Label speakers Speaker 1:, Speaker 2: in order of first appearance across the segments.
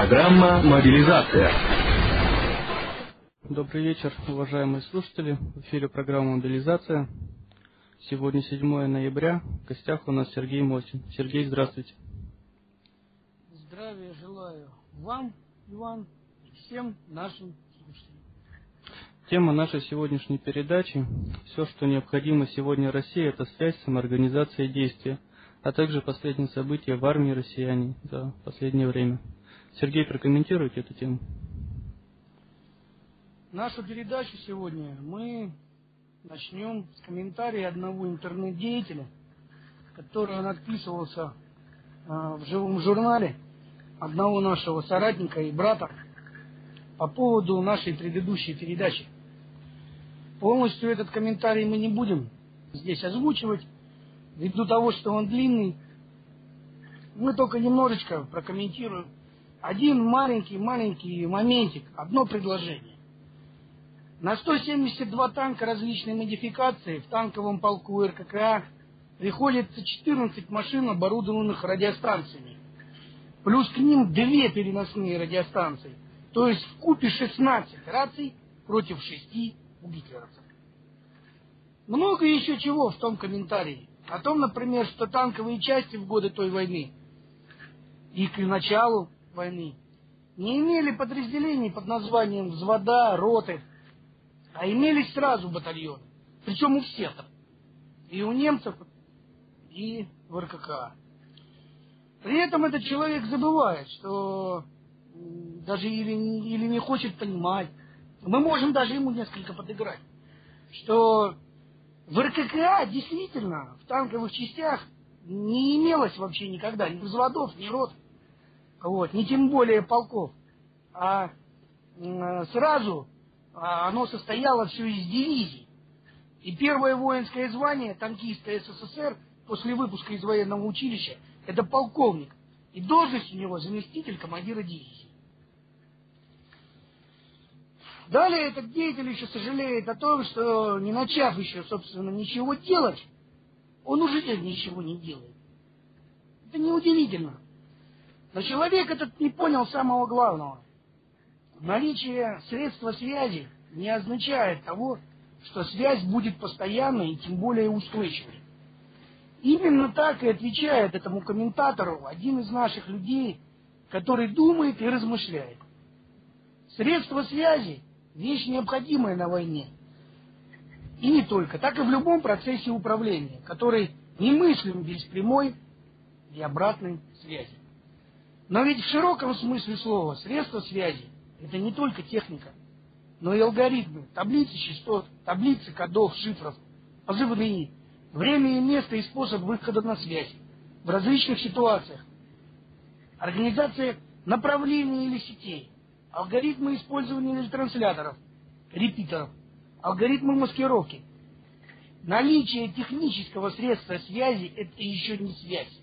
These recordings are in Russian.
Speaker 1: Программа «Мобилизация».
Speaker 2: Добрый вечер, уважаемые слушатели. В эфире программа «Мобилизация». Сегодня 7 ноября. В гостях у нас Сергей Мосин. Сергей, здравствуйте.
Speaker 3: Здравия желаю вам, Иван, и всем нашим слушателям.
Speaker 2: Тема нашей сегодняшней передачи – все, что необходимо сегодня России, это связь, самоорганизация и действия, а также последние события в армии россияне за последнее время. Сергей, прокомментируйте эту тему.
Speaker 3: Нашу передачу сегодня мы начнем с комментария одного интернет-деятеля, который отписывался в живом журнале одного нашего соратника и брата по поводу нашей предыдущей передачи. Полностью этот комментарий мы не будем здесь озвучивать, ввиду того, что он длинный. Мы только немножечко прокомментируем один маленький моментик, одно предложение. На 172 танка различной модификации в танковом полку РККА приходится 14 машин, оборудованных радиостанциями. Плюс к ним 2 переносные радиостанции. То есть вкупе 16 раций против 6 у гитлеровцев. Много еще чего в том комментарии. О том, например, что танковые части в годы той войны и к началу войны не имели подразделений под названием взвода, роты, а имелись сразу батальоны. Причем у всех. И у немцев, и в РККА. При этом этот человек забывает, что даже или не хочет понимать, мы можем даже ему несколько подыграть, что в РККА действительно в танковых частях не имелось вообще никогда ни взводов, ни рот, ни тем более полков, а сразу оно состояло все из дивизий. И первое воинское звание танкиста СССР после выпуска из военного училища — это полковник. И должность у него заместитель командира дивизии. Далее этот деятель еще сожалеет о том, что не начав еще, собственно, ничего делать, он уже ничего не делает. Это неудивительно. Но человек этот не понял самого главного. Наличие средства связи не означает того, что связь будет постоянной и тем более устойчивой. Именно так и отвечает этому комментатору один из наших людей, который думает и размышляет. Средства связи – вещь необходимая на войне. И не только, так и в любом процессе управления, который немыслим без прямой и обратной связи. Но ведь в широком смысле слова средства связи – это не только техника, но и алгоритмы, таблицы частот, таблицы кодов, шифров, позывные, время и место и способ выхода на связь в различных ситуациях, организация направлений или сетей, алгоритмы использования ретрансляторов, репитеров, алгоритмы маскировки. Наличие технического средства связи – это еще не связь.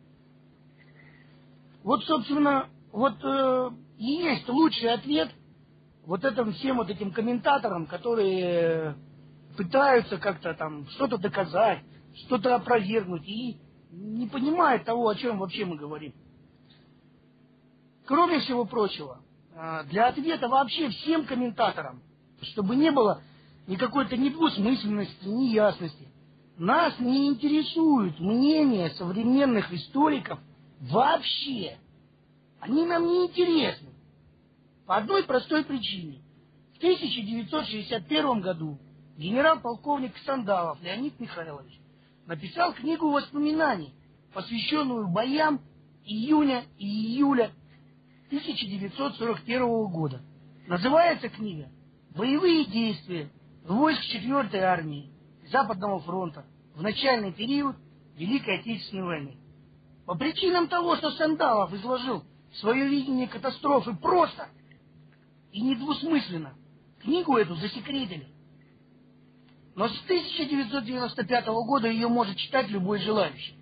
Speaker 3: Собственно, и есть лучший ответ всем этим комментаторам, которые пытаются как-то там что-то доказать, что-то опровергнуть и не понимают того, о чем вообще мы говорим. Кроме всего прочего, для ответа вообще всем комментаторам, чтобы не было никакой-то недвусмысленности, неясности, нас не интересует мнение современных историков вообще. Они нам не интересны. По одной простой причине. В 1961 году генерал-полковник Сандалов Леонид Михайлович написал книгу воспоминаний, посвященную боям июня и июля 1941 года. Называется книга «Боевые действия войск 4-й армии Западного фронта в начальный период Великой Отечественной войны». По причинам того, что Сандалов изложил свое видение катастрофы просто и недвусмысленно, книгу эту засекретили. Но с 1995 года ее может читать любой желающий.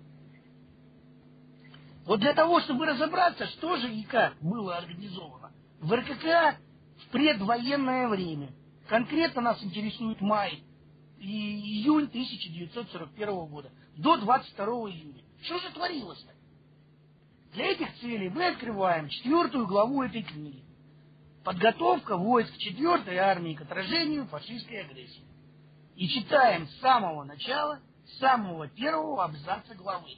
Speaker 3: Для того, чтобы разобраться, что же и как было организовано в РККА в предвоенное время. Конкретно нас интересует май и июнь 1941 года. До 22 июня. Что же творилось-то? Для этих целей мы открываем 4 главу этой книги. Подготовка войск 4-й армии к отражению фашистской агрессии. И читаем с самого начала, с самого первого абзаца главы.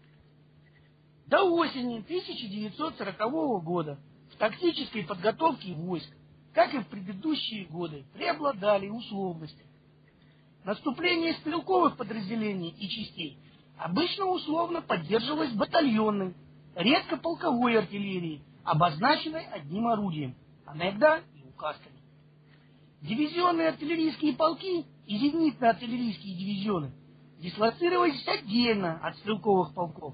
Speaker 3: До осени 1940 года в тактической подготовке войск, как и в предыдущие годы, преобладали условности. Наступление стрелковых подразделений и частей обычно условно поддерживалось батальонной, редко полковой артиллерией, обозначенной одним орудием, а иногда и указками. Дивизионные артиллерийские полки и зенитно-артиллерийские дивизионы дислоцировались отдельно от стрелковых полков.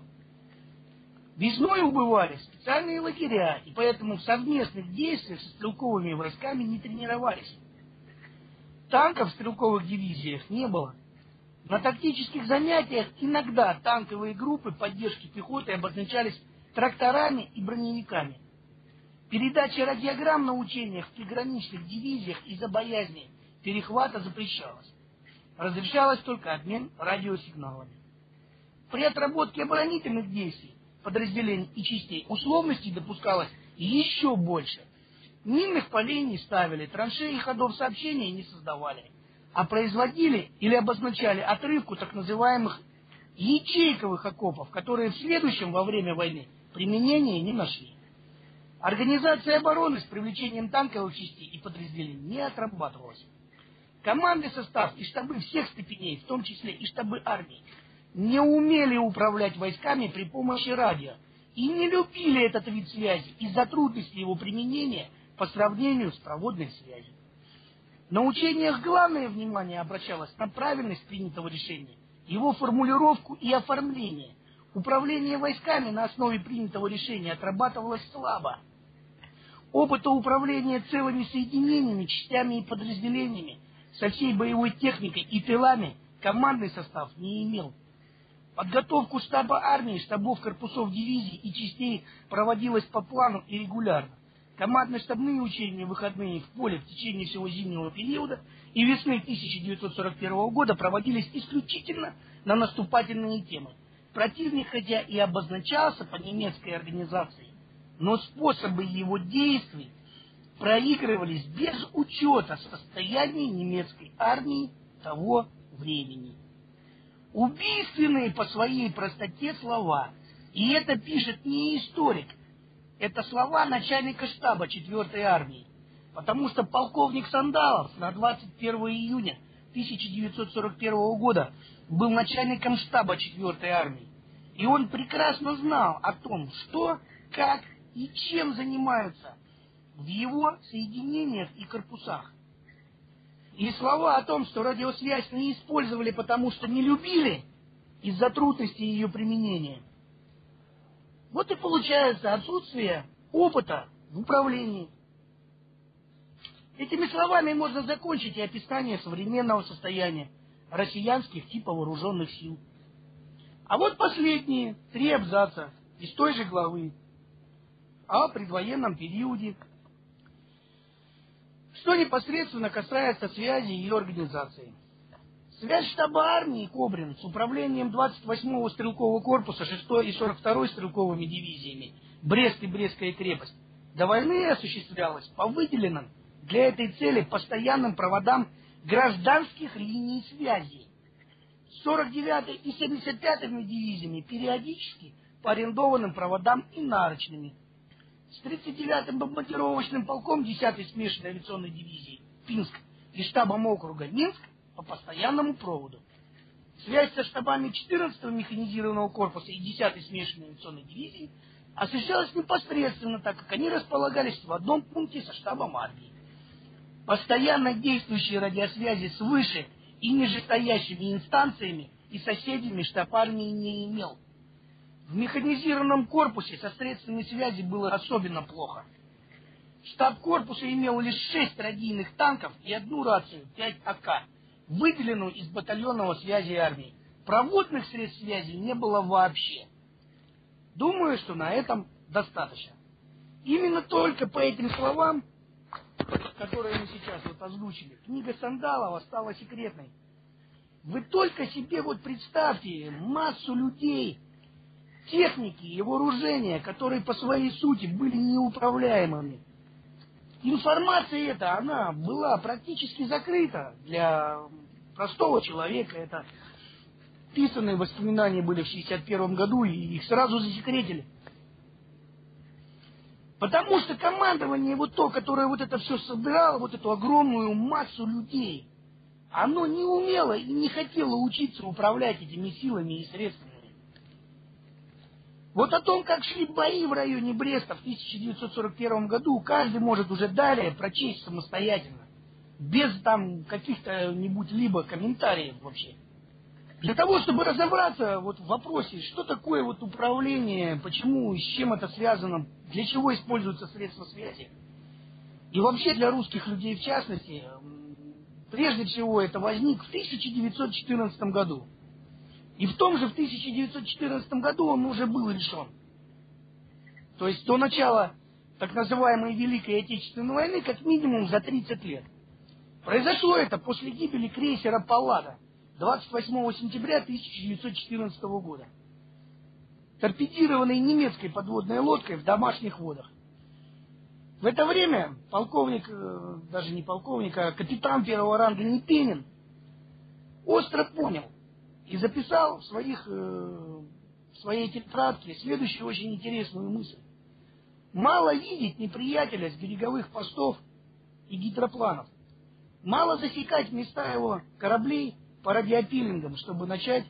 Speaker 3: Весной убывали специальные лагеря, и поэтому в совместных действиях со стрелковыми войсками не тренировались. Танков в стрелковых дивизиях не было. На тактических занятиях иногда танковые группы поддержки пехоты обозначались тракторами и броневиками. Передача радиограмм на учениях в приграничных дивизиях из-за боязни перехвата запрещалась. Разрешалось только обмен радиосигналами. При отработке оборонительных действий подразделений и частей условностей допускалось еще больше. Минных полей не ставили, траншеи и ходов сообщения не создавали, а производили или обозначали отрывку так называемых ячейковых окопов, которые в следующем во время войны применения не нашли. Организация обороны с привлечением танковых частей и подразделений не отрабатывалась. Командный состав и штабы всех степеней, в том числе и штабы армии, не умели управлять войсками при помощи радио и не любили этот вид связи из-за трудностей его применения по сравнению с проводной связью. На учениях главное внимание обращалось на правильность принятого решения, его формулировку и оформление. Управление войсками на основе принятого решения отрабатывалось слабо. Опыта управления целыми соединениями, частями и подразделениями со всей боевой техникой и тылами командный состав не имел. Подготовку штаба армии, штабов корпусов дивизий и частей проводилась по плану и регулярно. Командно-штабные учения выходные в поле в течение всего зимнего периода и весны 1941 года проводились исключительно на наступательные темы. Противник хотя и обозначался по немецкой организации, но способы его действий проигрывались без учета состояния немецкой армии того времени. Убийственные по своей простоте слова, и это пишет не историк, это слова начальника штаба 4-й армии, потому что полковник Сандалов на 21 июня 1941 года был начальником штаба 4-й армии, и он прекрасно знал о том, что, как и чем занимаются в его соединениях и корпусах. И слова о том, что радиосвязь не использовали, потому что не любили из-за трудностей ее применения. Вот и получается отсутствие опыта в управлении. Этими словами можно закончить и описание современного состояния россиянских типов вооруженных сил. А вот последние 3 абзаца из той же главы о предвоенном периоде, что непосредственно касается связи и ее организации. Связь штаба армии Кобрин с управлением 28-го стрелкового корпуса 6-й и 42-й стрелковыми дивизиями Брест и Брестская крепость до войны осуществлялась по выделенным для этой цели постоянным проводам гражданских линий связи. С 49-й и 75-ми дивизиями периодически по арендованным проводам и нарочными. С 39-м бомбардировочным полком 10-й смешанной авиационной дивизии Пинск и штабом округа Минск по постоянному проводу. Связь со штабами 14-го механизированного корпуса и 10-й смешанной авиационной дивизии осуществлялась непосредственно, так как они располагались в одном пункте со штабом армии. Постоянно действующие радиосвязи с выше и нижестоящими инстанциями и соседями штаб армии не имел. В механизированном корпусе со средствами связи было особенно плохо. Штаб корпуса имел лишь 6 радийных танков и 1 рацию 5 АК, выделенную из батальонного связи армии. Проводных средств связи не было вообще. Думаю, что на этом достаточно. Именно только по этим словам, которые мы сейчас вот озвучили, книга Сандалова стала секретной. Вы только себе вот представьте массу людей, техники и вооружения, которые по своей сути были неуправляемыми. Информация эта, она была практически закрыта для простого человека. Это писанные воспоминания были в 1961 году, и их сразу засекретили. Потому что командование вот то, которое вот это все собирало, вот эту огромную массу людей, оно не умело и не хотело учиться управлять этими силами и средствами. Вот о том, как шли бои в районе Бреста в 1941 году, каждый может уже далее прочесть самостоятельно, без там каких-то-нибудь либо комментариев вообще. Для того, чтобы разобраться вот в вопросе, что такое вот управление, почему и с чем это связано, для чего используются средства связи. И вообще для русских людей в частности, прежде всего это возник в 1914 году. И в том же в 1914 году он уже был решен. То есть до начала так называемой Великой Отечественной войны как минимум за 30 лет. Произошло это после гибели крейсера «Паллада» 28 сентября 1914 года, торпедированной немецкой подводной лодкой в домашних водах. В это время полковник, даже не полковник, а капитан первого ранга Непенин остро понял и записал в своей тетрадке следующую очень интересную мысль. Мало видеть неприятеля с береговых постов и гидропланов. Мало засекать места его кораблей по радиопиллингам, чтобы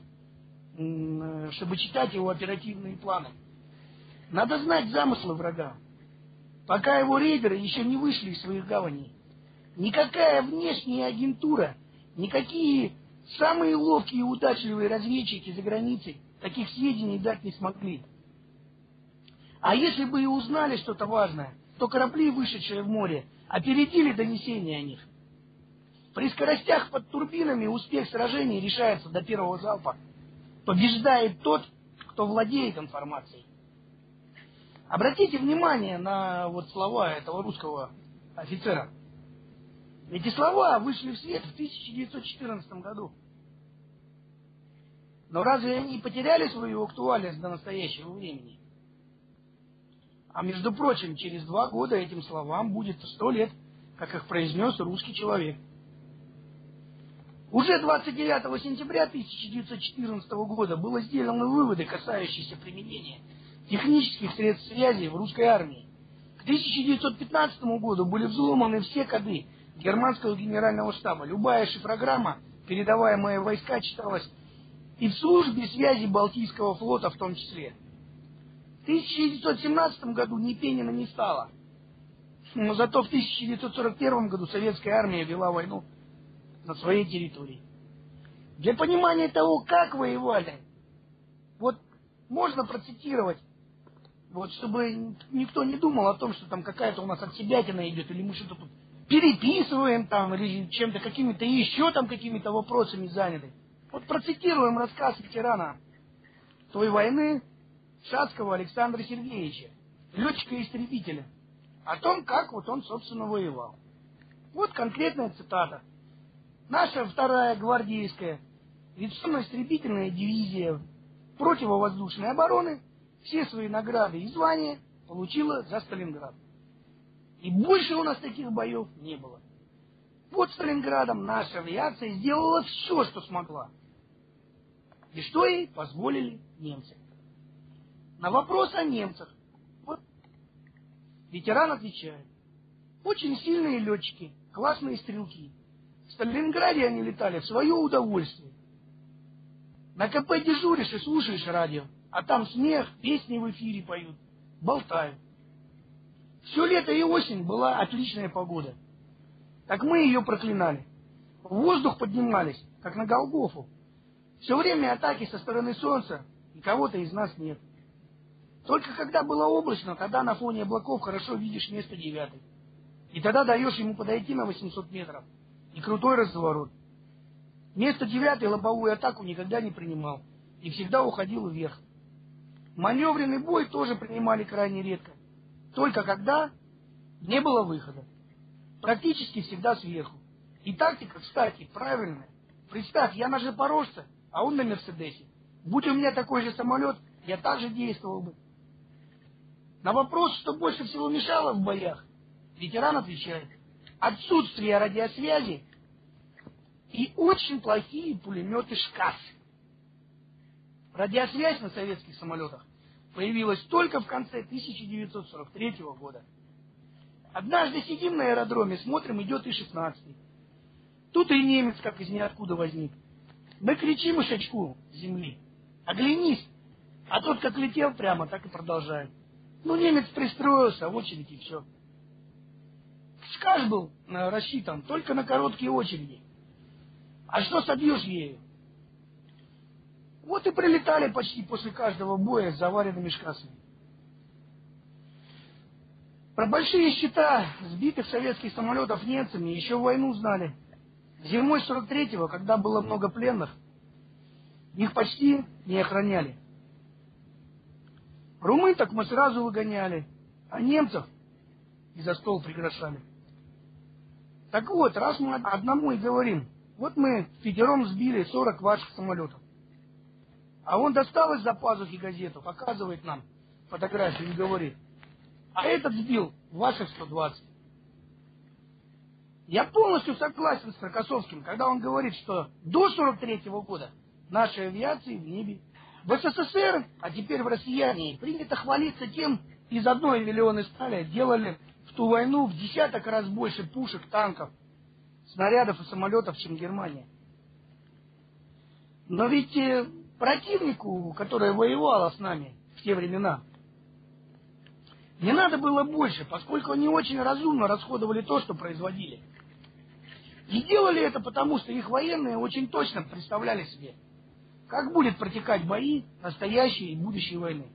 Speaker 3: читать его оперативные планы. Надо знать замыслы врага, пока его рейдеры еще не вышли из своих гаваней. Никакая внешняя агентура, никакие самые ловкие и удачливые разведчики за границей таких сведений дать не смогли. А если бы и узнали что-то важное, то корабли, вышедшие в море, опередили донесения о них. При скоростях под турбинами успех сражений решается до первого залпа. Побеждает тот, кто владеет информацией. Обратите внимание на вот слова этого русского офицера. Эти слова вышли в свет в 1914 году. Но разве они потеряли свою актуальность до настоящего времени? А между прочим, через 2 года этим словам будет 100 лет, как их произнес русский человек. Уже 29 сентября 1914 года было сделаны выводы, касающиеся применения технических средств связи в русской армии. К 1915 году были взломаны все коды германского генерального штаба. Любая шифрограмма, передаваемая в войска, читалась и в службе связи Балтийского флота в том числе. В 1917 году Непенина не стало. Но зато в 1941 году советская армия вела войну на своей территории. Для понимания того, как воевали, вот можно процитировать, вот чтобы никто не думал о том, что там какая-то у нас отсебятина идет, или мы что-то тут переписываем там, или чем-то какими-то еще там какими-то вопросами заняты. Вот процитируем рассказ ветерана той войны Шацкого Александра Сергеевича, летчика-истребителя, о том, как вот он, собственно, воевал. Вот конкретная цитата. Наша 2-я гвардейская авиационно-истребительная дивизия противовоздушной обороны все свои награды и звания получила за Сталинград. И больше у нас таких боев не было. Под Сталинградом наша авиация сделала все, что смогла. И что ей позволили немцы. На вопрос о немцах вот ветеран отвечает. Очень сильные летчики, классные стрелки. В Сталинграде они летали в свое удовольствие. На КП дежуришь и слушаешь радио, а там смех, песни в эфире поют, болтают. Все лето и осень была отличная погода. Так мы ее проклинали. В воздух поднимались, как на Голгофу. Все время атаки со стороны солнца, и кого-то из нас нет. Только когда было облачно, тогда на фоне облаков хорошо видишь место 9. И тогда даешь ему подойти на 800 метров. И крутой разворот. Место 9 лобовую атаку никогда не принимал. И всегда уходил вверх. Маневренный бой тоже принимали крайне редко. Только когда не было выхода. Практически всегда сверху. И тактика, кстати, правильная. Представь, я на Запорожце, а он на Мерседесе. Будь у меня такой же самолет, я также действовал бы. На вопрос, что больше всего мешало в боях, ветеран отвечает: отсутствие радиосвязи и очень плохие пулеметы ШКАС. Радиосвязь на советских самолетах появилась только в конце 1943 года. Однажды сидим на аэродроме, смотрим, идет И-16. Тут и немец как из ниоткуда возник. Мы кричим Ишачку с земли: оглянись! А тот как летел прямо, так и продолжает. Ну, немец пристроился, в очередь и все. Шкаш был рассчитан только на короткие очереди. А что собьешь ею? Вот и прилетали почти после каждого боя с заваренными шкасами. Про большие счета сбитых советских самолетов немцами еще в войну знали. Зимой 43-го, когда было много пленных, их почти не охраняли. Румын так мы сразу выгоняли, а немцев и за стол приглашали. Так вот, раз мы одному и говорим: вот мы пятером сбили 40 ваших самолетов. А он достал из-за пазухи газету, показывает нам фотографию и говорит: а этот сбил ваших 120. Я полностью согласен с Рокоссовским, когда он говорит, что до 43-го года нашей авиации в небе. В СССР, а теперь в россияне, принято хвалиться тем, из 1 миллиона стали делали в ту войну в десяток раз больше пушек, танков, снарядов и самолетов, чем Германия. Но ведь противнику, который воевал с нами в те времена, не надо было больше, поскольку они очень разумно расходовали то, что производили. И делали это потому, что их военные очень точно представляли себе, как будет протекать бои настоящей и будущей войны.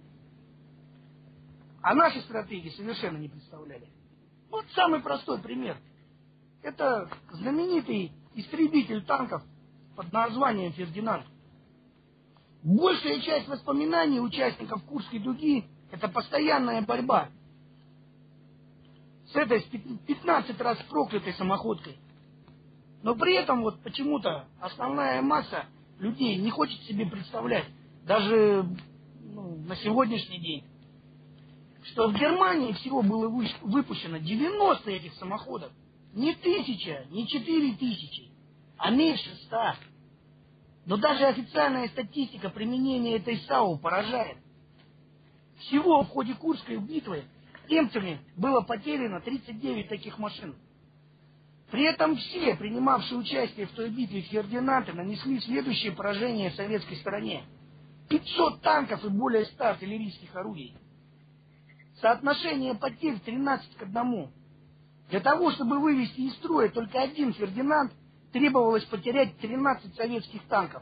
Speaker 3: А наши стратегии совершенно не представляли. Вот самый простой пример. Это знаменитый истребитель танков под названием «Фердинанд». Большая часть воспоминаний участников Курской дуги — это постоянная борьба с этой 15 раз проклятой самоходкой. Но при этом вот почему-то основная масса людей не хочет себе представлять, даже на сегодняшний день, что в Германии всего было выпущено 90 этих самоходов. Не 1000, не 4000, а меньше 100. Но даже официальная статистика применения этой САУ поражает. Всего в ходе Курской битвы немцами было потеряно 39 таких машин. При этом все, принимавшие участие в той битве Фердинанды, нанесли следующее поражение советской стороне: 500 танков и более 100 артиллерийских орудий. Соотношение потерь 13 к 1. Для того, чтобы вывести из строя только один Фердинанд, требовалось потерять 13 советских танков.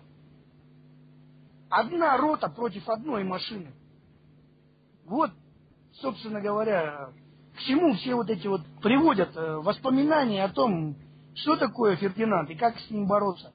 Speaker 3: Одна рота против одной машины. Вот, собственно говоря, к чему все вот эти вот приводят воспоминания о том, что такое Фердинанд и как с ним бороться.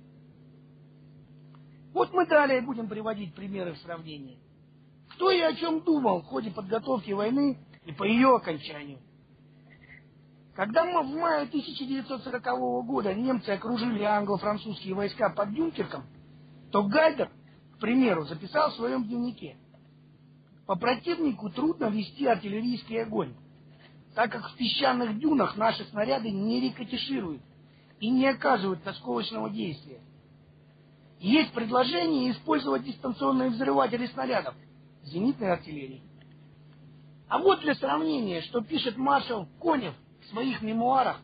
Speaker 3: Вот мы далее будем приводить примеры в сравнении. Кто и о чем думал в ходе подготовки войны и по ее окончанию. Когда мы в мае 1940 года немцы окружили англо-французские войска под Дюнкерком, то Гайдер, к примеру, записал в своем дневнике: по противнику трудно вести артиллерийский огонь, так как в песчаных дюнах наши снаряды не рикошетируют и не оказывают осколочного действия. Есть предложение использовать дистанционные взрыватели снарядов зенитной артиллерии. А вот для сравнения, что пишет маршал Конев в своих мемуарах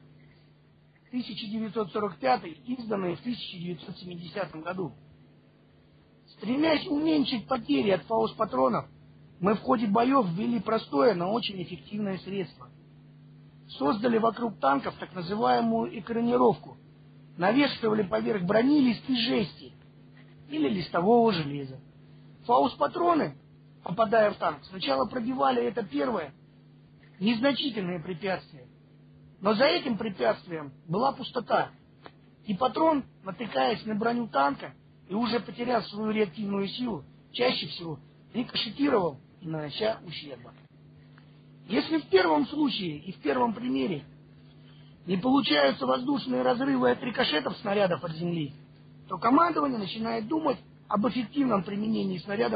Speaker 3: 1945, изданные в 1970 году. Стремясь уменьшить потери от фаус-патронов, мы в ходе боев ввели простое, но очень эффективное средство. Создали вокруг танков так называемую экранировку. Навешивали поверх брони листы жести или листового железа. Фаус-патроны, попадая в танк, сначала пробивали это первое, незначительное препятствие. Но за этим препятствием была пустота. И патрон, натыкаясь на броню танка и уже потеряв свою реактивную силу, чаще всего рикошетировал и нанося ущерба. Если в первом случае и в первом примере не получаются воздушные разрывы от рикошетов снарядов от земли, то командование начинает думать об эффективном применении снарядов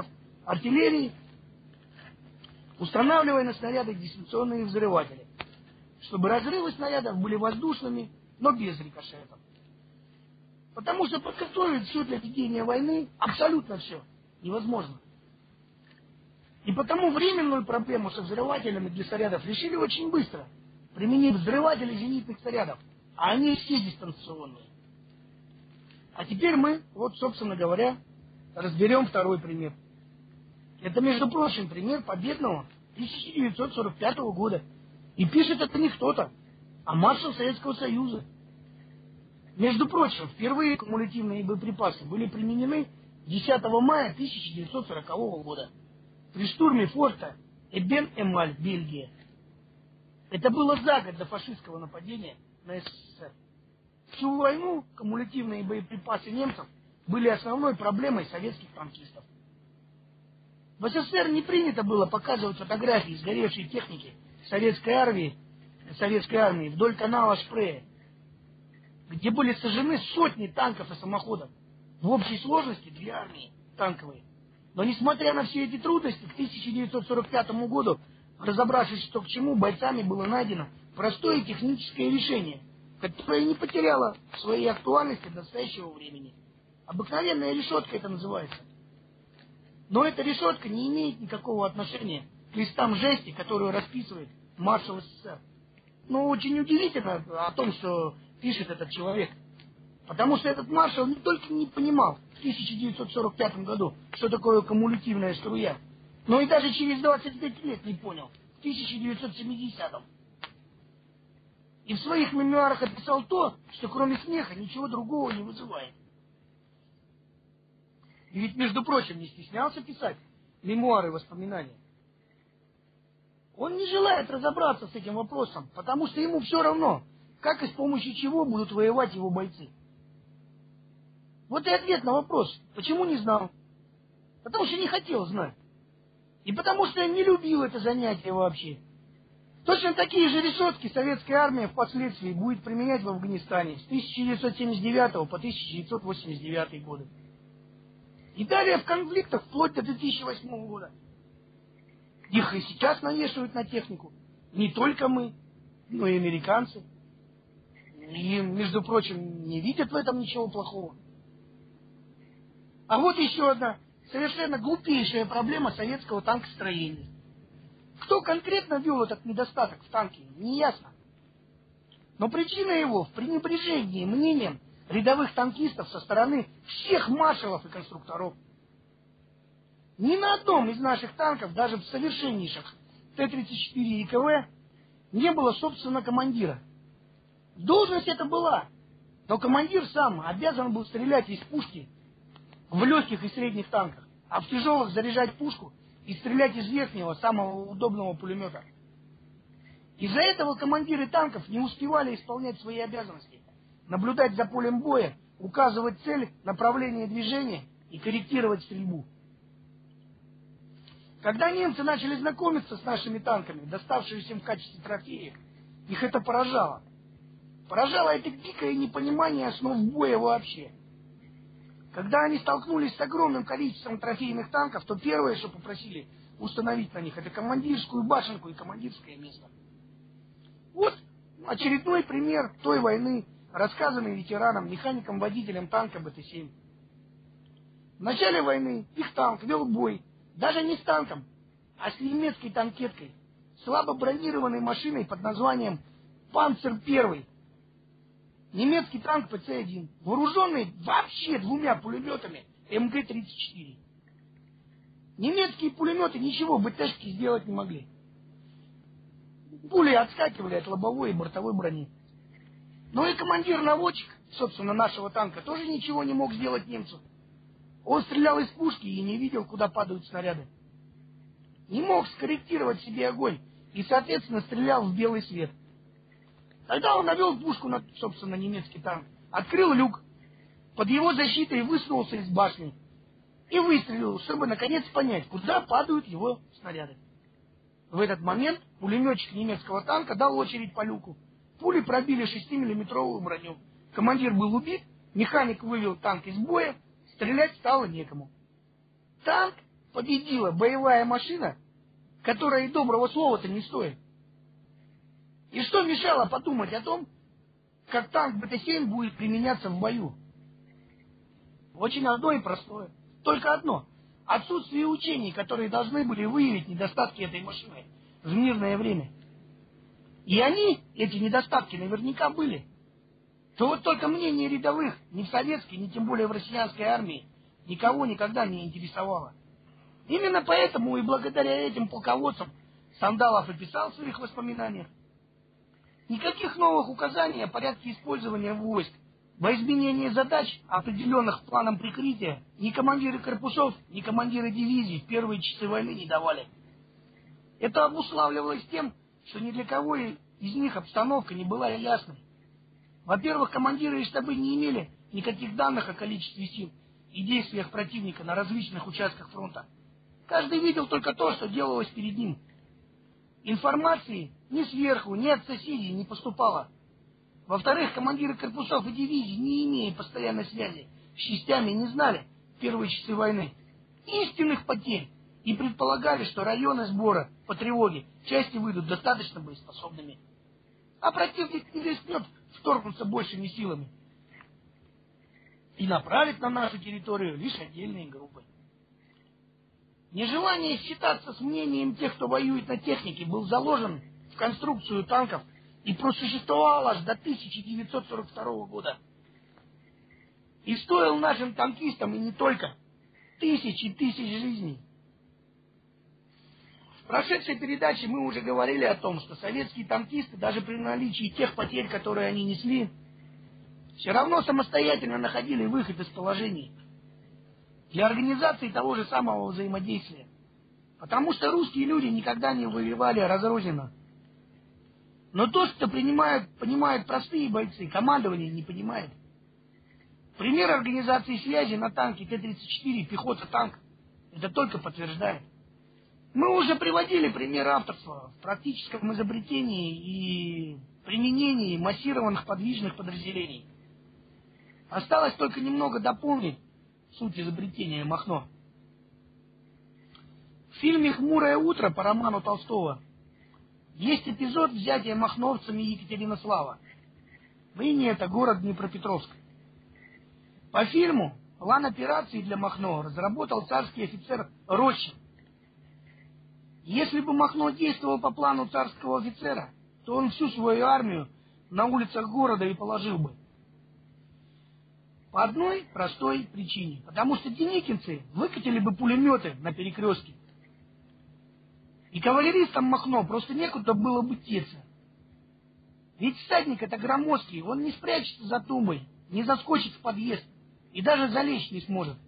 Speaker 3: артиллерии, устанавливая на снарядах дистанционные взрыватели, чтобы разрывы снарядов были воздушными, но без рикошетов. Потому что подготовить все для ведения войны, абсолютно все, невозможно. И потому временную проблему со взрывателями для снарядов решили очень быстро, применив взрыватели зенитных снарядов, а они все дистанционные. А теперь мы, вот, собственно говоря, разберем второй пример. Это, между прочим, пример победного 1945 года. И пишет это не кто-то, а маршал Советского Союза. Между прочим, впервые кумулятивные боеприпасы были применены 10 мая 1940 года при штурме форта Эбен-Эмаль, Бельгия. Это было за год до фашистского нападения на СССР. Всю войну кумулятивные боеприпасы немцев были основной проблемой советских танкистов. В СССР не принято было показывать фотографии сгоревшей техники советской армии вдоль канала Шпрее, где были сожжены сотни танков и самоходов, в общей сложности 2 армии танковые. Но несмотря на все эти трудности, к 1945 году, разобравшись, что к чему, бойцами было найдено простое техническое решение, которое не потеряло своей актуальности до настоящего времени. Обыкновенная решетка это называется. Но эта решетка не имеет никакого отношения к листам жести, которую расписывает маршал СССР. Но очень удивительно о том, что пишет этот человек. Потому что этот маршал не только не понимал в 1945 году, что такое кумулятивная струя, но и даже через 25 лет не понял, в 1970-м. И в своих мемуарах описал то, что кроме смеха ничего другого не вызывает. И ведь, между прочим, не стеснялся писать мемуары и воспоминания. Он не желает разобраться с этим вопросом, потому что ему все равно, как и с помощью чего будут воевать его бойцы. Вот и ответ на вопрос, почему не знал. Потому что не хотел знать. И потому что не любил это занятие вообще. Точно такие же решетки советская армия впоследствии будет применять в Афганистане с 1979 по 1989 годы. И далее в конфликтах вплоть до 2008 года. Их и сейчас навешивают на технику. Не только мы, но и американцы. И, между прочим, не видят в этом ничего плохого. А вот еще одна совершенно глупейшая проблема советского танкостроения. Кто конкретно ввел этот недостаток в танке, не ясно. Но причина его в пренебрежении мнением рядовых танкистов со стороны всех маршалов и конструкторов. Ни на одном из наших танков, даже в совершеннейших Т-34 и КВ, не было собственно командира. Должность это была, но командир сам обязан был стрелять из пушки в легких и средних танках, а в тяжелых заряжать пушку и стрелять из верхнего, самого удобного пулемета. Из-за этого командиры танков не успевали исполнять свои обязанности, наблюдать за полем боя, указывать цель, направление движения и корректировать стрельбу. Когда немцы начали знакомиться с нашими танками, доставшимися им в качестве трофеев, их это поражало. Поражало это дикое непонимание основ боя вообще. Когда они столкнулись с огромным количеством трофейных танков, то первое, что попросили установить на них, это командирскую башенку и командирское место. Вот очередной пример той войны, рассказанный ветеранам, механикам-водителям танка БТ-7. В начале войны их танк вел бой даже не с танком, а с немецкой танкеткой, слабо бронированной машиной под названием «Панцер-1». Немецкий танк ПЦ-1, вооруженный вообще 2 пулеметами МГ-34. Немецкие пулеметы ничего БТшки сделать не могли. Пули отскакивали от лобовой и бортовой брони. Но и командир-наводчик, собственно, нашего танка, тоже ничего не мог сделать немцу. Он стрелял из пушки и не видел, куда падают снаряды. Не мог скорректировать себе огонь и, соответственно, стрелял в белый свет. Тогда он навел пушку на, собственно, немецкий танк, открыл люк, под его защитой высунулся из башни и выстрелил, чтобы наконец понять, куда падают его снаряды. В этот момент пулеметчик немецкого танка дал очередь по люку. Пули пробили 6-миллиметровую броню. Командир был убит, механик вывел танк из боя, стрелять стало некому. Танк победила боевая машина, которая и доброго слова-то не стоит? И что мешало подумать о том, как танк БТ-7 будет применяться в бою? Очень одно и простое. Только одно. Отсутствие учений, которые должны были выявить недостатки этой машины в мирное время. И они, эти недостатки, наверняка были. То вот только мнение рядовых ни в советской, ни тем более в россиянской армии никого никогда не интересовало. Именно поэтому и благодаря этим полководцам Сандалов и писал в своих воспоминаниях: никаких новых указаний о порядке использования войск во изменении задач, определенных планом прикрытия, ни командиры корпусов, ни командиры дивизий в первые часы войны не давали. Это обуславливалось тем, что ни для кого из них обстановка не была ясной. Во-первых, командиры и штабы не имели никаких данных о количестве сил и действиях противника на различных участках фронта. Каждый видел только то, что делалось перед ним. Информации ни сверху, ни от соседей не поступало. Во-вторых, командиры корпусов и дивизий, не имея постоянной связи с частями, не знали в первые часы войны истинных потерь и предполагали, что районы сбора по тревоге части выйдут достаточно боеспособными. А противник не рискнет вторгнуться большими силами и направит на нашу территорию лишь отдельные группы. Нежелание считаться с мнением тех, кто воюет на технике, был заложен в конструкцию танков и просуществовал аж до 1942 года. И стоил нашим танкистам, и не только, тысяч и тысяч жизней. В прошедшей передаче мы уже говорили о том, что советские танкисты, даже при наличии тех потерь, которые они несли, все равно самостоятельно находили выход из положений для организации того же самого взаимодействия. Потому что русские люди никогда не воевали разрозненно. Но то, что понимают простые бойцы, командование не понимает. Пример организации связи на танке Т-34 «Пехота-танк» это только подтверждает. Мы уже приводили пример авторства в практическом изобретении и применении массированных подвижных подразделений. Осталось только немного дополнить суть изобретения Махно. В фильме «Хмурое утро» по роману Толстого есть эпизод взятия махновцами Екатеринослава. Ныне это город Днепропетровск. По фильму план операции для Махно разработал царский офицер Рощин. Если бы Махно действовал по плану царского офицера, то он всю свою армию на улицах города и положил бы. По одной простой причине. Потому что деникинцы выкатили бы пулеметы на перекрестке. И кавалеристам Махно просто некуда было бы теться. Ведь всадник это громоздкий, он не спрячется за тумбой, не заскочит в подъезд и даже залечь не сможет.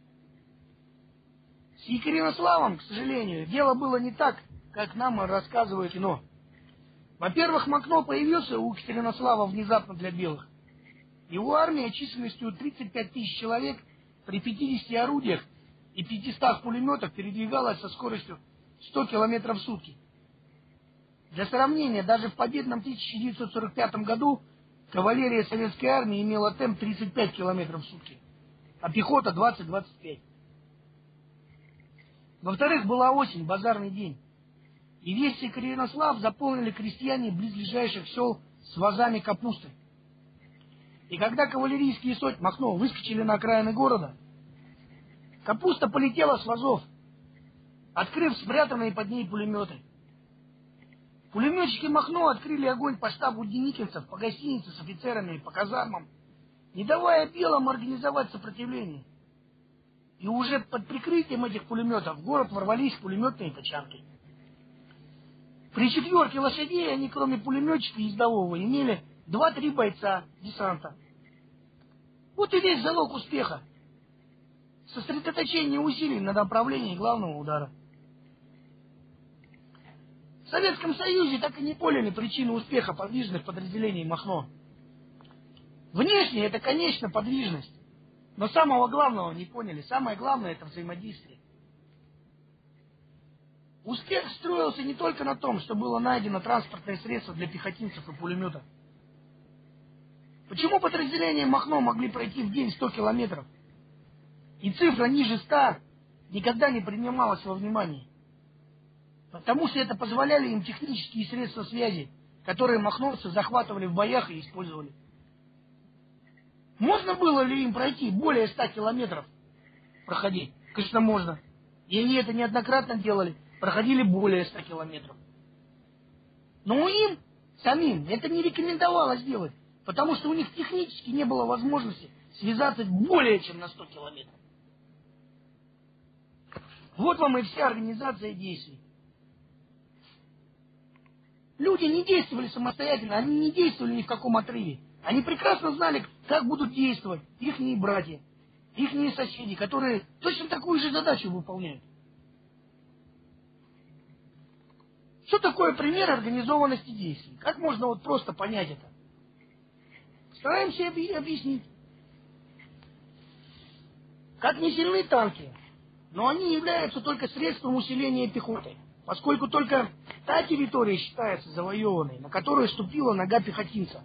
Speaker 3: С Екатеринославом, к сожалению, дело было не так, как нам рассказывает кино. Во-первых, Махно появился у Екатеринослава внезапно для белых. Его армия численностью 35 тысяч человек при 50 орудиях и 500 пулеметах передвигалась со скоростью 100 километров в сутки. Для сравнения, даже в победном 1945 году кавалерия советской армии имела темп 35 километров в сутки, а пехота 20-25. Во-вторых, была осень, базарный день, и весь Екатеринослав заполнили крестьяне близлежащих сел с вазами капусты. И когда кавалерийские сотни Махно выскочили на окраины города, капуста полетела с вазов, открыв спрятанные под ней пулеметы. Пулеметчики Махно открыли огонь по штабу деникинцев, по гостинице с офицерами, по казармам, не давая белым организовать сопротивление. И уже под прикрытием этих пулеметов в город ворвались пулеметные тачанки. При 4 лошадей они, кроме пулеметчика и ездового, имели 2-3 бойца десанта. Вот и весь залог успеха. Сосредоточение усилий на направлении главного удара. В Советском Союзе так и не поняли причину успеха подвижных подразделений Махно. Внешне это, конечно, подвижность. Но самого главного не поняли. Самое главное это взаимодействие. Успех строился не только на том, что было найдено транспортное средство для пехотинцев и пулеметов. Почему подразделения Махно могли пройти в день 100 километров? И цифра ниже 100 никогда не принималось во внимание. Потому что это позволяли им технические средства связи, которые махновцы захватывали в боях и использовали. Можно было ли им пройти более 100 километров? Проходить? Конечно, можно. И они это неоднократно делали. Проходили более 100 километров. Но им самим это не рекомендовалось делать, потому что у них технически не было возможности связаться более чем на 100 километров. Вот вам и вся организация действий. Люди не действовали самостоятельно, они не действовали ни в каком отрыве. Они прекрасно знали, как будут действовать ихние братья, ихние соседи, которые точно такую же задачу выполняют. Что такое пример организованности действий? Как можно вот просто понять это? Стараемся объяснить. Как не сильны танки, но они являются только средством усиления пехоты, поскольку только та территория считается завоеванной, на которую ступила нога пехотинца.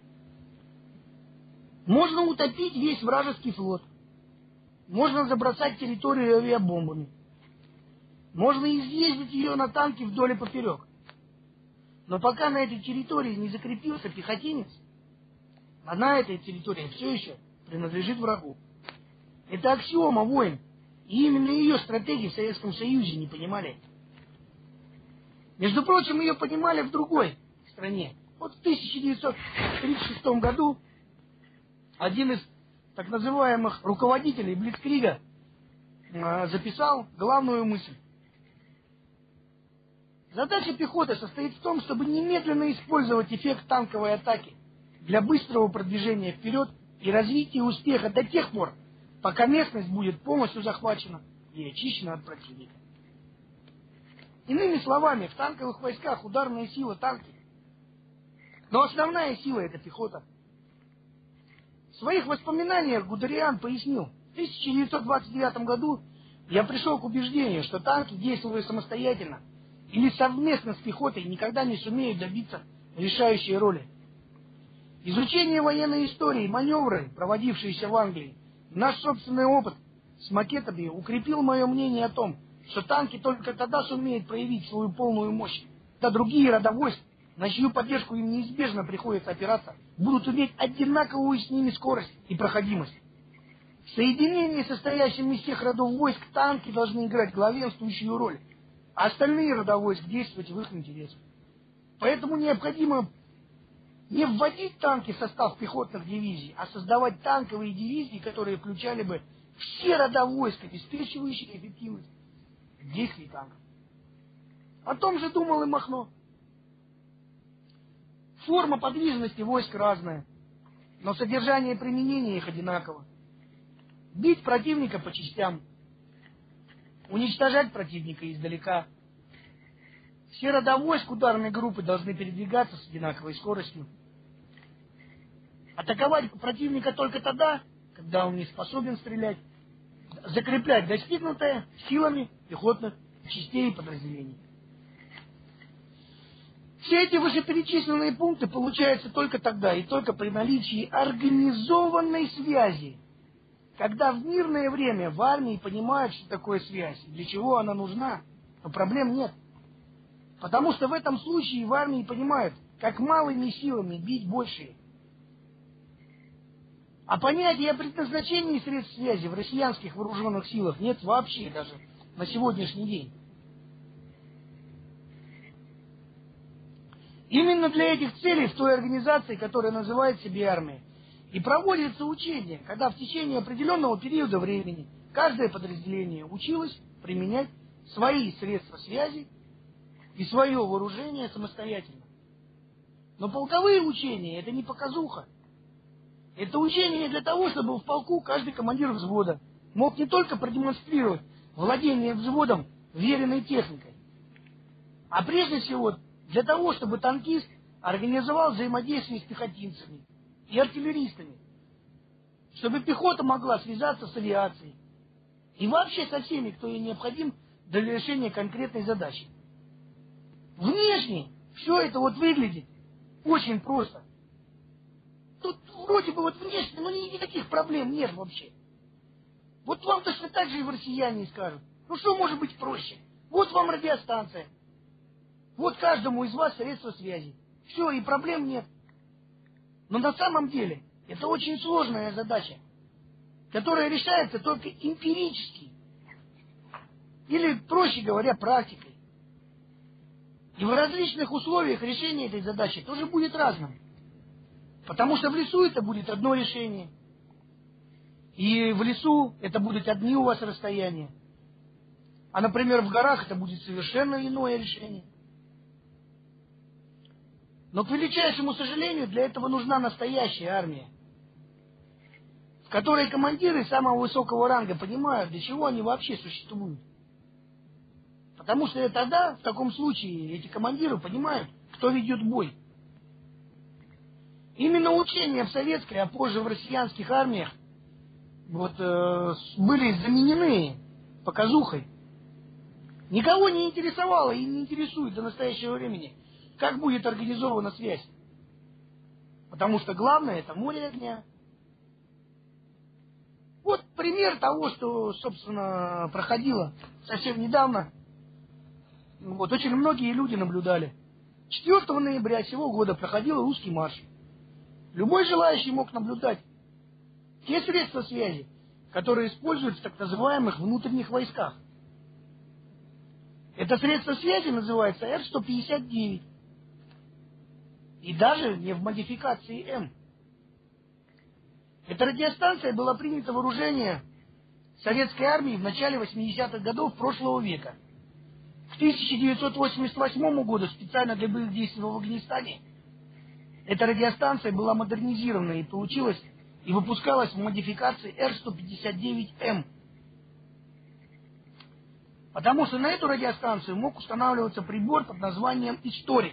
Speaker 3: Можно утопить весь вражеский флот, можно забросать территорию авиабомбами, можно изъездить ее на танке вдоль и поперек. Но пока на этой территории не закрепился пехотинец, она, эта территория, все еще принадлежит врагу. Это аксиома войн, и именно ее стратегии в Советском Союзе не понимали. Между прочим, ее понимали в другой стране. Вот в 1936 году один из так называемых руководителей Блицкрига записал главную мысль. Задача пехоты состоит в том, чтобы немедленно использовать эффект танковой атаки для быстрого продвижения вперед и развития успеха до тех пор, пока местность будет полностью захвачена и очищена от противника. Иными словами, в танковых войсках ударная сила танки, но основная сила это пехота. В своих воспоминаниях Гудериан пояснил, в 1929 году я пришел к убеждению, что танки, действуя самостоятельно или совместно с пехотой, никогда не сумеют добиться решающей роли. Изучение военной истории, маневры, проводившиеся в Англии, наш собственный опыт с макетами укрепил мое мнение о том, что танки только тогда сумеют проявить свою полную мощь, когда другие рода войск, на чью поддержку им неизбежно приходится опираться, будут иметь одинаковую с ними скорость и проходимость. В соединении, состоящем из всех родов войск, танки должны играть главенствующую роль, а остальные рода войск действовать в их интересах. Поэтому необходимо не вводить танки в состав пехотных дивизий, а создавать танковые дивизии, которые включали бы все рода войск, обеспечивающие эффективность действий танков. О том же думал и Махно. Форма подвижности войск разная, но содержание и применение их одинаково. Бить противника по частям, уничтожать противника издалека. Все рода войск ударной группы должны передвигаться с одинаковой скоростью. Атаковать противника только тогда, когда он не способен стрелять. Закреплять достигнутое силами пехотных частей и подразделений. Все эти вышеперечисленные пункты получаются только тогда и только при наличии организованной связи. Когда в мирное время в армии понимают, что такое связь, для чего она нужна, то проблем нет. Потому что в этом случае в армии понимают, как малыми силами бить большие. А понятия о предназначении средств связи в россиянских вооруженных силах нет вообще даже на сегодняшний день. Именно для этих целей в той организации, которая называет себя армией, и проводится учение, когда в течение определенного периода времени каждое подразделение училось применять свои средства связи и свое вооружение самостоятельно. Но полковые учения – это не показуха. Это учение для того, чтобы в полку каждый командир взвода мог не только продемонстрировать владение взводом веренной техникой, а прежде всего для того, чтобы танкист организовал взаимодействие с пехотинцами и артиллеристами, чтобы пехота могла связаться с авиацией и вообще со всеми, кто ей необходим для решения конкретной задачи. Внешне все это вот выглядит очень просто. Тут вроде бы вот внешне, но никаких проблем нет вообще. Вот вам точно так же и в россияне скажут. Ну что может быть проще? Вот вам радиостанция. Вот каждому из вас средства связи. Все, и проблем нет. Но на самом деле это очень сложная задача, которая решается только эмпирически. Или, проще говоря, практикой. И в различных условиях решение этой задачи тоже будет разным. Потому что в лесу это будет одно решение. И в лесу это будут одни у вас расстояния. А, например, в горах это будет совершенно иное решение. Но, к величайшему сожалению, для этого нужна настоящая армия, в которой командиры самого высокого ранга понимают, для чего они вообще существуют. Потому что тогда, в таком случае, эти командиры понимают, кто ведет бой. Именно учения в советской, а позже в россиянских армиях были заменены показухой. Никого не интересовало и не интересует до настоящего времени, как будет организована связь. Потому что главное — это море огня. Вот пример того, что, собственно, проходило совсем недавно. Очень многие люди наблюдали. 4 ноября сего года проходил русский марш. Любой желающий мог наблюдать те средства связи, которые используются в так называемых внутренних войсках. Это средство связи называется Р-159. И даже не в модификации М. Эта радиостанция была принята в вооружение советской армии в начале 80-х годов прошлого века. К 1988 году специально для боевых действий в Афганистане эта радиостанция была модернизирована и получилась и выпускалась в модификации Р-159М. Потому что на эту радиостанцию мог устанавливаться прибор под названием «Историк».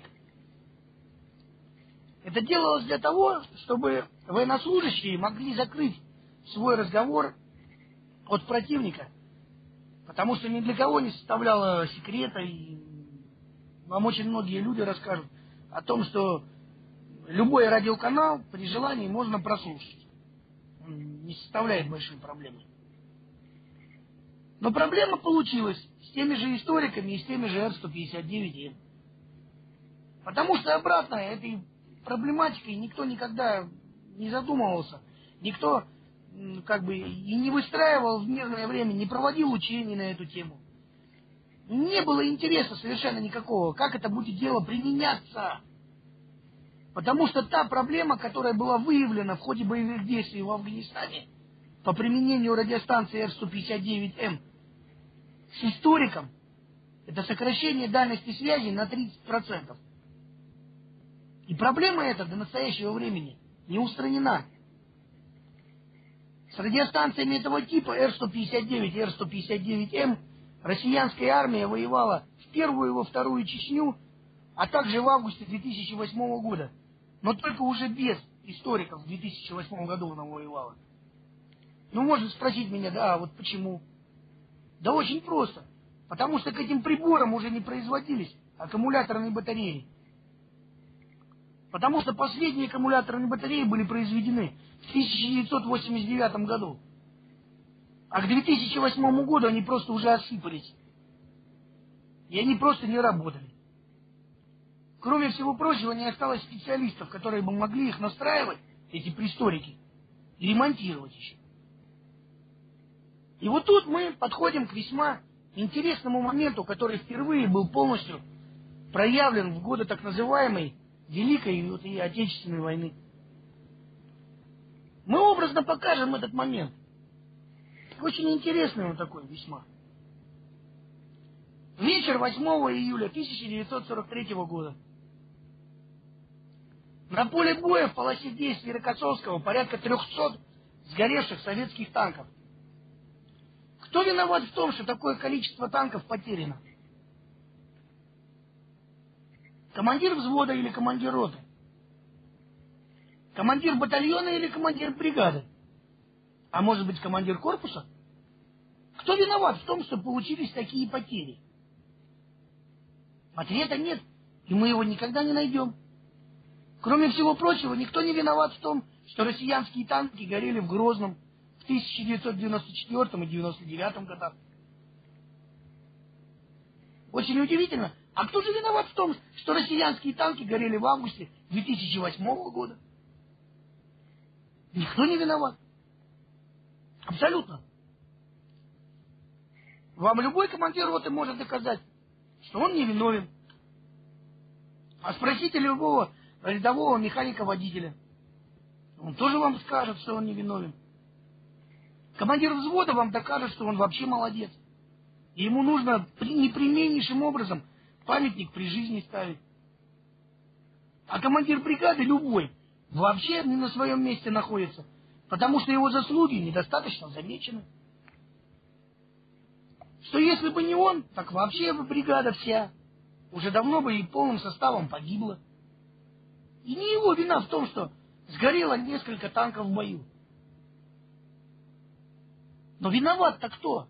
Speaker 3: Это делалось для того, чтобы военнослужащие могли закрыть свой разговор от противника. Потому что ни для кого не составляло секрета, и вам очень многие люди расскажут о том, что любой радиоканал при желании можно прослушать. Он не составляет большой проблемы. Но проблема получилась с теми же историками и с теми же Р-159М. Потому что обратно этой проблематикой никто никогда не задумывался. Никто и не выстраивал в мирное время, не проводил учений на эту тему. Не было интереса совершенно никакого, как это будет дело применяться. Потому что та проблема, которая была выявлена в ходе боевых действий в Афганистане по применению радиостанции Р-159М с историком, это сокращение дальности связи на 30%. И проблема эта до настоящего времени не устранена. С радиостанциями этого типа Р-159 и Р-159М россиянская армия воевала в Первую и во Вторую Чечню, а также в августе 2008 года. Но только уже без историков в 2008 году она воевала. Можно спросить меня, почему? Да очень просто. Потому что к этим приборам уже не производились аккумуляторные батареи. Потому что последние аккумуляторные батареи были произведены в 1989 году. А к 2008 году они просто уже осыпались. И они просто не работали. Кроме всего прочего, не осталось специалистов, которые бы могли их настраивать, эти присторики, и ремонтировать еще. И вот тут мы подходим к весьма интересному моменту, который впервые был полностью проявлен в годы так называемой Великой и Отечественной войны. Мы образно покажем этот момент. Очень интересный он такой весьма. Вечер 8 июля 1943 года. На поле боя в полосе действий Рокоссовского порядка 300 сгоревших советских танков. Кто виноват в том, что такое количество танков потеряно? Командир взвода или командир роты? Командир батальона или командир бригады? А может быть, командир корпуса? Кто виноват в том, что получились такие потери? Ответа нет, и мы его никогда не найдем. Кроме всего прочего, никто не виноват в том, что россиянские танки горели в Грозном в 1994 и 1999 годах. Очень удивительно. А кто же виноват в том, что россиянские танки горели в августе 2008 года? Никто не виноват. Абсолютно. Вам любой командир роты может доказать, что он не виновен. А спросите любого рядового механика-водителя. Он тоже вам скажет, что он не виновен. Командир взвода вам докажет, что он вообще молодец. И ему нужно непременнейшим образом памятник при жизни ставить. А командир бригады любой вообще не на своем месте находится, потому что его заслуги недостаточно замечены. Что если бы не он, так вообще бы бригада вся уже давно бы и полным составом погибла. И не его вина в том, что сгорело несколько танков в бою. Но виноват-то кто?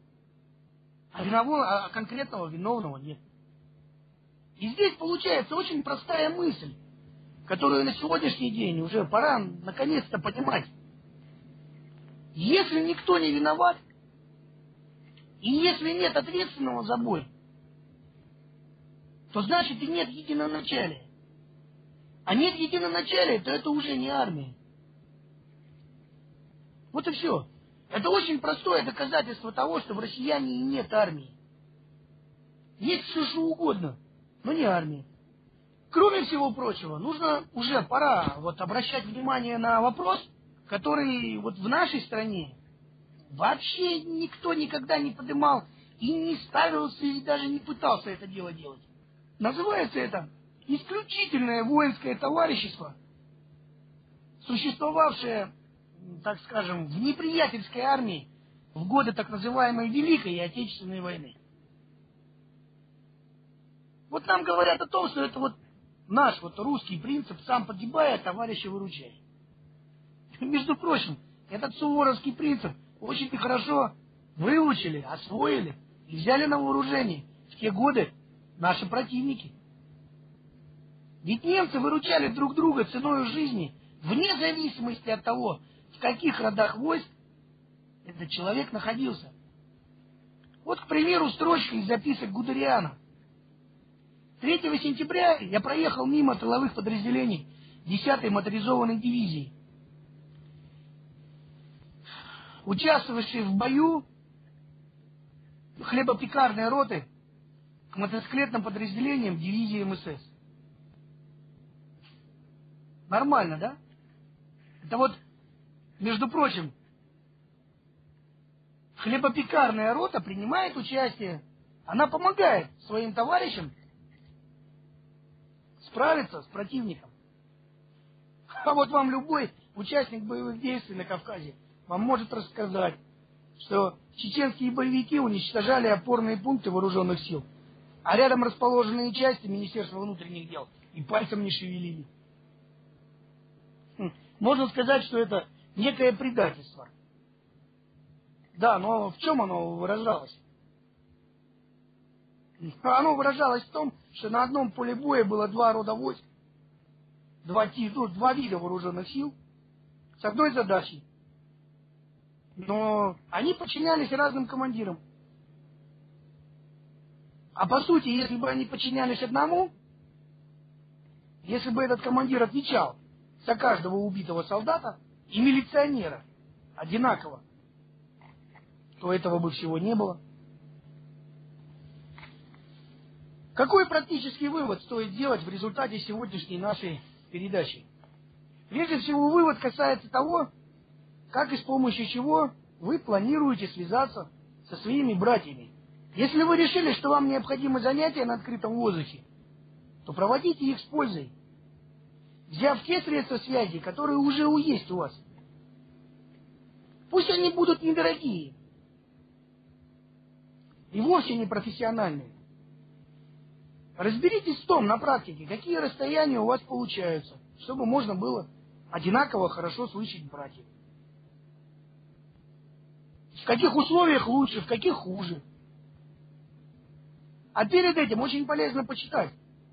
Speaker 3: А конкретного виновного нет. И здесь получается очень простая мысль, которую на сегодняшний день уже пора наконец-то понимать. Если никто не виноват, и если нет ответственного за бой, то значит и нет единоначалия. А нет единоначалия, то это уже не армия. Вот и все. Это очень простое доказательство того, что в россияне и нет армии. Есть все что угодно, но не армия. Кроме всего прочего, пора обращать внимание на вопрос, который в нашей стране вообще никто никогда не поднимал и не ставился, и даже не пытался это дело делать. Называется это исключительное воинское товарищество, существовавшее, так скажем, в неприятельской армии в годы так называемой Великой и Отечественной войны. Вот нам говорят о том, что это наш русский принцип «сам погибай, а товарища выручай». Между прочим, этот суворовский принцип очень хорошо выучили, освоили и взяли на вооружение в те годы наши противники. Ведь немцы выручали друг друга ценой жизни, вне зависимости от того, в каких родах войск этот человек находился. Вот, к примеру, строчка из записок Гудериана. 3 сентября я проехал мимо тыловых подразделений 10-й моторизованной дивизии, участвовавшей в бою хлебопекарной роты к мотоциклетным подразделениям дивизии МСС. Нормально, да? Это между прочим, хлебопекарная рота принимает участие, она помогает своим товарищам справиться с противником. А вам любой участник боевых действий на Кавказе вам может рассказать, что чеченские боевики уничтожали опорные пункты вооруженных сил, а рядом расположенные части Министерства внутренних дел и пальцем не шевелили. Можно сказать, что это некое предательство. Да, но в чем оно выражалось? Оно выражалось в том, что на одном поле боя было 2 рода войск, 2 вида вооруженных сил с одной задачей. Но они подчинялись разным командирам. А по сути, если бы они подчинялись одному, если бы этот командир отвечал за каждого убитого солдата и милиционера одинаково, то этого бы всего не было. Какой практический вывод стоит сделать в результате сегодняшней нашей передачи? Прежде всего, вывод касается того, как и с помощью чего вы планируете связаться со своими братьями. Если вы решили, что вам необходимы занятия на открытом воздухе, то проводите их с пользой, взяв те средства связи, которые уже есть у вас. Пусть они будут недорогие и вовсе не профессиональные. Разберитесь в том на практике, какие расстояния у вас получаются, чтобы можно было одинаково хорошо слышать братьев. В каких условиях лучше, в каких хуже. А перед этим очень полезно почитать,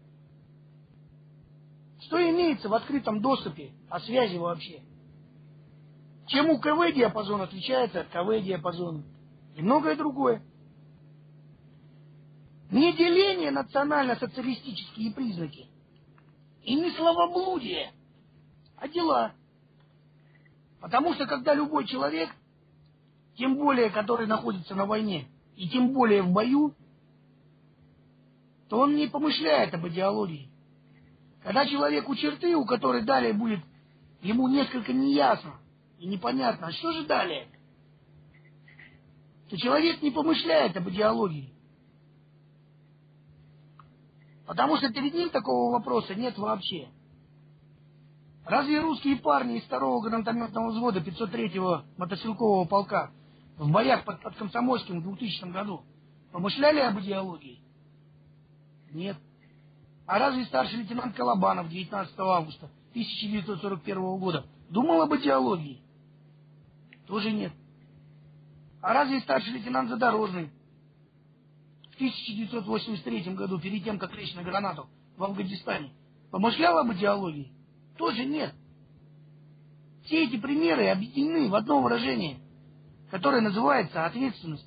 Speaker 3: что имеется в открытом доступе о связи вообще. Чем УКВ диапазон отличается от КВ диапазона. И многое другое. Не деление национально-социалистические признаки. И не словоблудие, а дела. Потому что когда любой человек, тем более который находится на войне, и тем более в бою, то он не помышляет об идеологии. Когда человек у черты, у которой далее будет ему несколько неясно и непонятно, а что же далее, то человек не помышляет об идеологии. Потому что перед ним такого вопроса нет вообще. Разве русские парни из 2-го гранатометного взвода 503-го мотострелкового полка в боях под Комсомольским в 2000 году помышляли об идеологии? Нет. А разве старший лейтенант Колобанов 19 августа 1941 года думал об идеологии? Тоже нет. А разве старший лейтенант Задорожный в 1983 году, перед тем, как лечь на гранату в Афганистане, помышлял об идеологии? Тоже нет. Все эти примеры объединены в одно выражение, которое называется ответственность.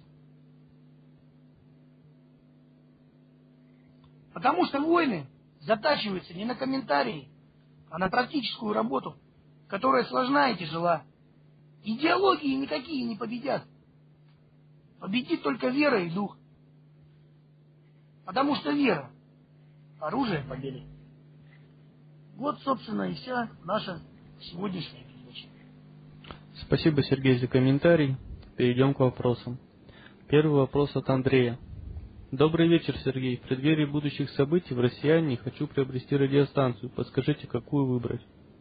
Speaker 3: Потому что войны затачиваются не на комментарии, а на практическую работу, которая сложна и тяжела. Идеологии никакие не победят. Победит только вера и дух. Потому что вера – оружие победы. Вот, собственно, и вся наша сегодняшняя передача.
Speaker 2: Спасибо, Сергей, за комментарий. Перейдем к вопросам. Первый вопрос от Андрея. Добрый вечер, Сергей. В преддверии будущих событий в «Россияне» хочу приобрести радиостанцию. Подскажите, какую выбрать?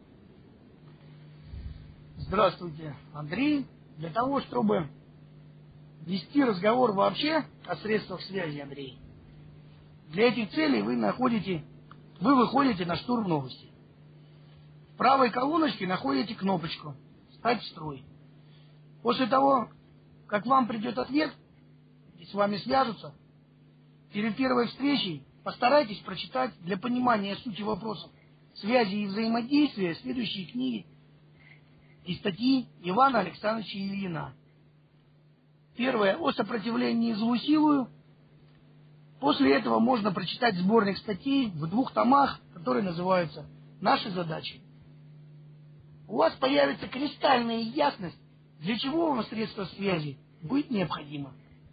Speaker 3: Здравствуйте, Андрей. Для того, чтобы вести разговор вообще о средствах связи, Андрей, для этих целей вы выходите на штурм новости. В правой колоночке находите кнопочку «Встать в строй». После того, как вам придет ответ, и с вами свяжутся, перед первой встречей постарайтесь прочитать для понимания сути вопросов связи и взаимодействия следующие книги и статьи Ивана Александровича Ильина. Первое — «О сопротивлении злу силою». После этого можно прочитать сборник статей в 2 томах, которые называются «Наши задачи». У вас появится кристальная ясность, для чего вам средства связи быть необходимо.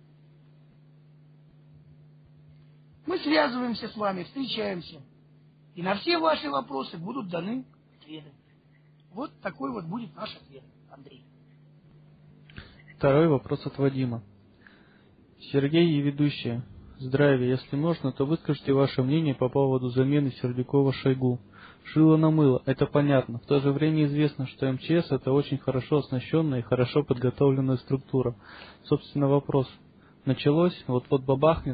Speaker 3: Мы связываемся с вами, встречаемся, и на все ваши вопросы будут даны ответы. Вот такой вот будет наш ответ, Андрей.
Speaker 2: Второй вопрос от Вадима. Сергей и ведущая, здравия, если можно, то выскажите ваше мнение по поводу замены Сердюкова-Шойгу. Шило на мыло, это понятно. В то же время известно, что МЧС это очень хорошо оснащенная и хорошо подготовленная структура. Собственно, вопрос. Началось, вот-вот бабахнет.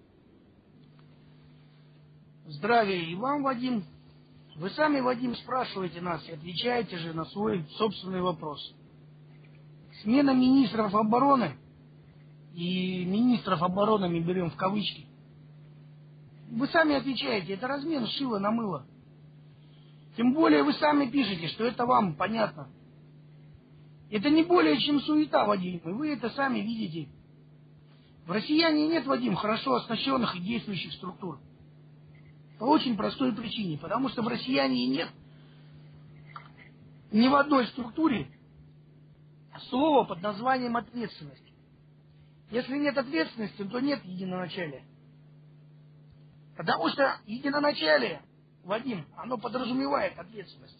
Speaker 3: Здравия и вам, Вадим. Вы сами, Вадим, спрашиваете нас и отвечаете же на свой собственный вопрос. Смена министров обороны, и министров обороны мы берем в кавычки, вы сами отвечаете, это размен шила на мыло. Тем более вы сами пишете, что это вам понятно. Это не более чем суета, Вадим, и вы это сами видите. В «Россияне» нет, Вадим, хорошо оснащенных и действующих структур. По очень простой причине, потому что в «Россияне» нет ни в одной структуре слова под названием «ответственность». Если нет ответственности, то нет единоначалия. Потому что единоначалие, Вадим, оно подразумевает ответственность.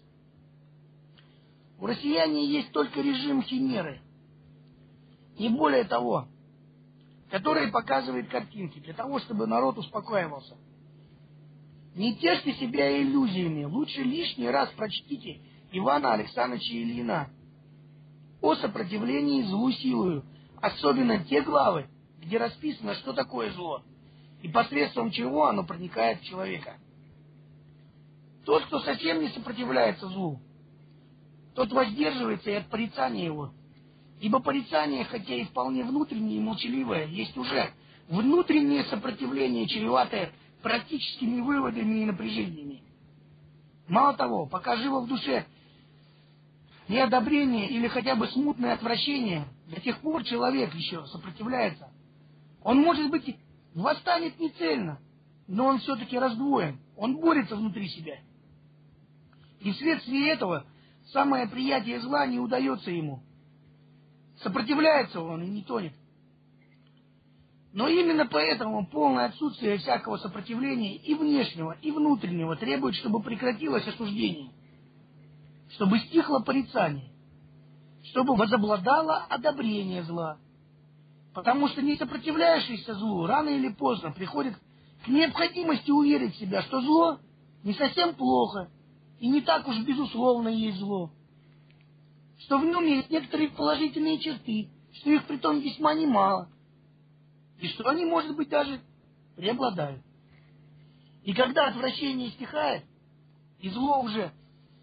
Speaker 3: У «Россияне» есть только режим химеры. Не более того, который показывает картинки для того, чтобы народ успокаивался. Не тешьте себя иллюзиями. Лучше лишний раз прочтите Ивана Александровича Ильина «О сопротивлении злу силою», особенно те главы, где расписано, что такое зло, и посредством чего оно проникает в человека. Тот, кто совсем не сопротивляется злу, тот воздерживается и от порицания его. Ибо порицание, хотя и вполне внутреннее и молчаливое, есть уже внутреннее сопротивление, чреватое практическими выводами и напряжениями. Мало того, пока живо в душе неодобрение или хотя бы смутное отвращение, до тех пор человек еще сопротивляется. Он может быть восстанет не цельно, но он все-таки раздвоен, он борется внутри себя. И вследствие этого самое приятие зла не удается ему. Сопротивляется он и не тонет. Но именно поэтому полное отсутствие всякого сопротивления и внешнего, и внутреннего требует, чтобы прекратилось осуждение, чтобы стихло порицание, чтобы возобладало одобрение зла. Потому что не сопротивляющийся злу рано или поздно приходит к необходимости уверить себя, что зло не совсем плохо и не так уж безусловно есть зло, что в нем есть некоторые положительные черты, что их притом весьма немало, и что они, может быть, даже преобладают. И когда отвращение стихает, и зло уже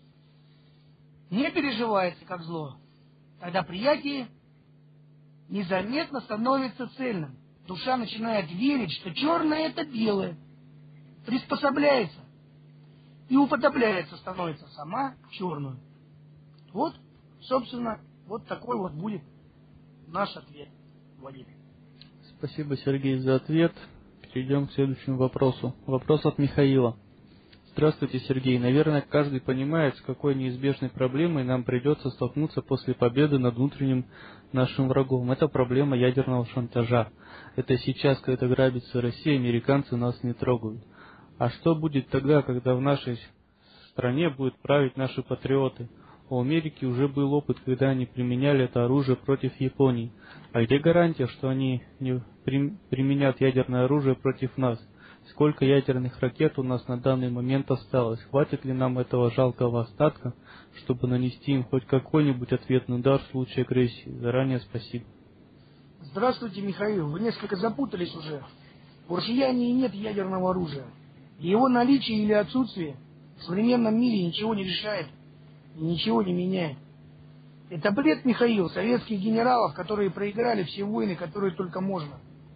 Speaker 3: не переживается как зло, тогда приятие незаметно становится цельным. Душа начинает верить, что черное — это белое, приспособляется и уподобляется, становится сама черную. Вот, собственно, вот такой вот будет наш ответ, Владимир.
Speaker 2: Спасибо, Сергей, за ответ. Перейдем к следующему вопросу. Вопрос от Михаила. Здравствуйте, Сергей. Наверное, каждый понимает, с какой неизбежной проблемой нам придется столкнуться после победы над внутренним нашим врагом. Это проблема ядерного шантажа. Это сейчас, когда грабится Россия, американцы нас не трогают. А что будет тогда, когда в нашей стране будут править наши патриоты? У Америки уже был опыт, когда они применяли это оружие против Японии. А где гарантия, что они не применят ядерное оружие против нас? Сколько ядерных ракет у нас на данный момент осталось? Хватит ли нам этого жалкого остатка, чтобы нанести им хоть какой-нибудь ответный удар в случае агрессии? Заранее спасибо.
Speaker 3: Здравствуйте, Михаил. Вы несколько запутались уже. У россияне и нет ядерного оружия. И его наличие или отсутствие в современном мире ничего не решает и ничего не меняет. Это бред, Михаил, советских генералов, которые проиграли все войны, которые только можно.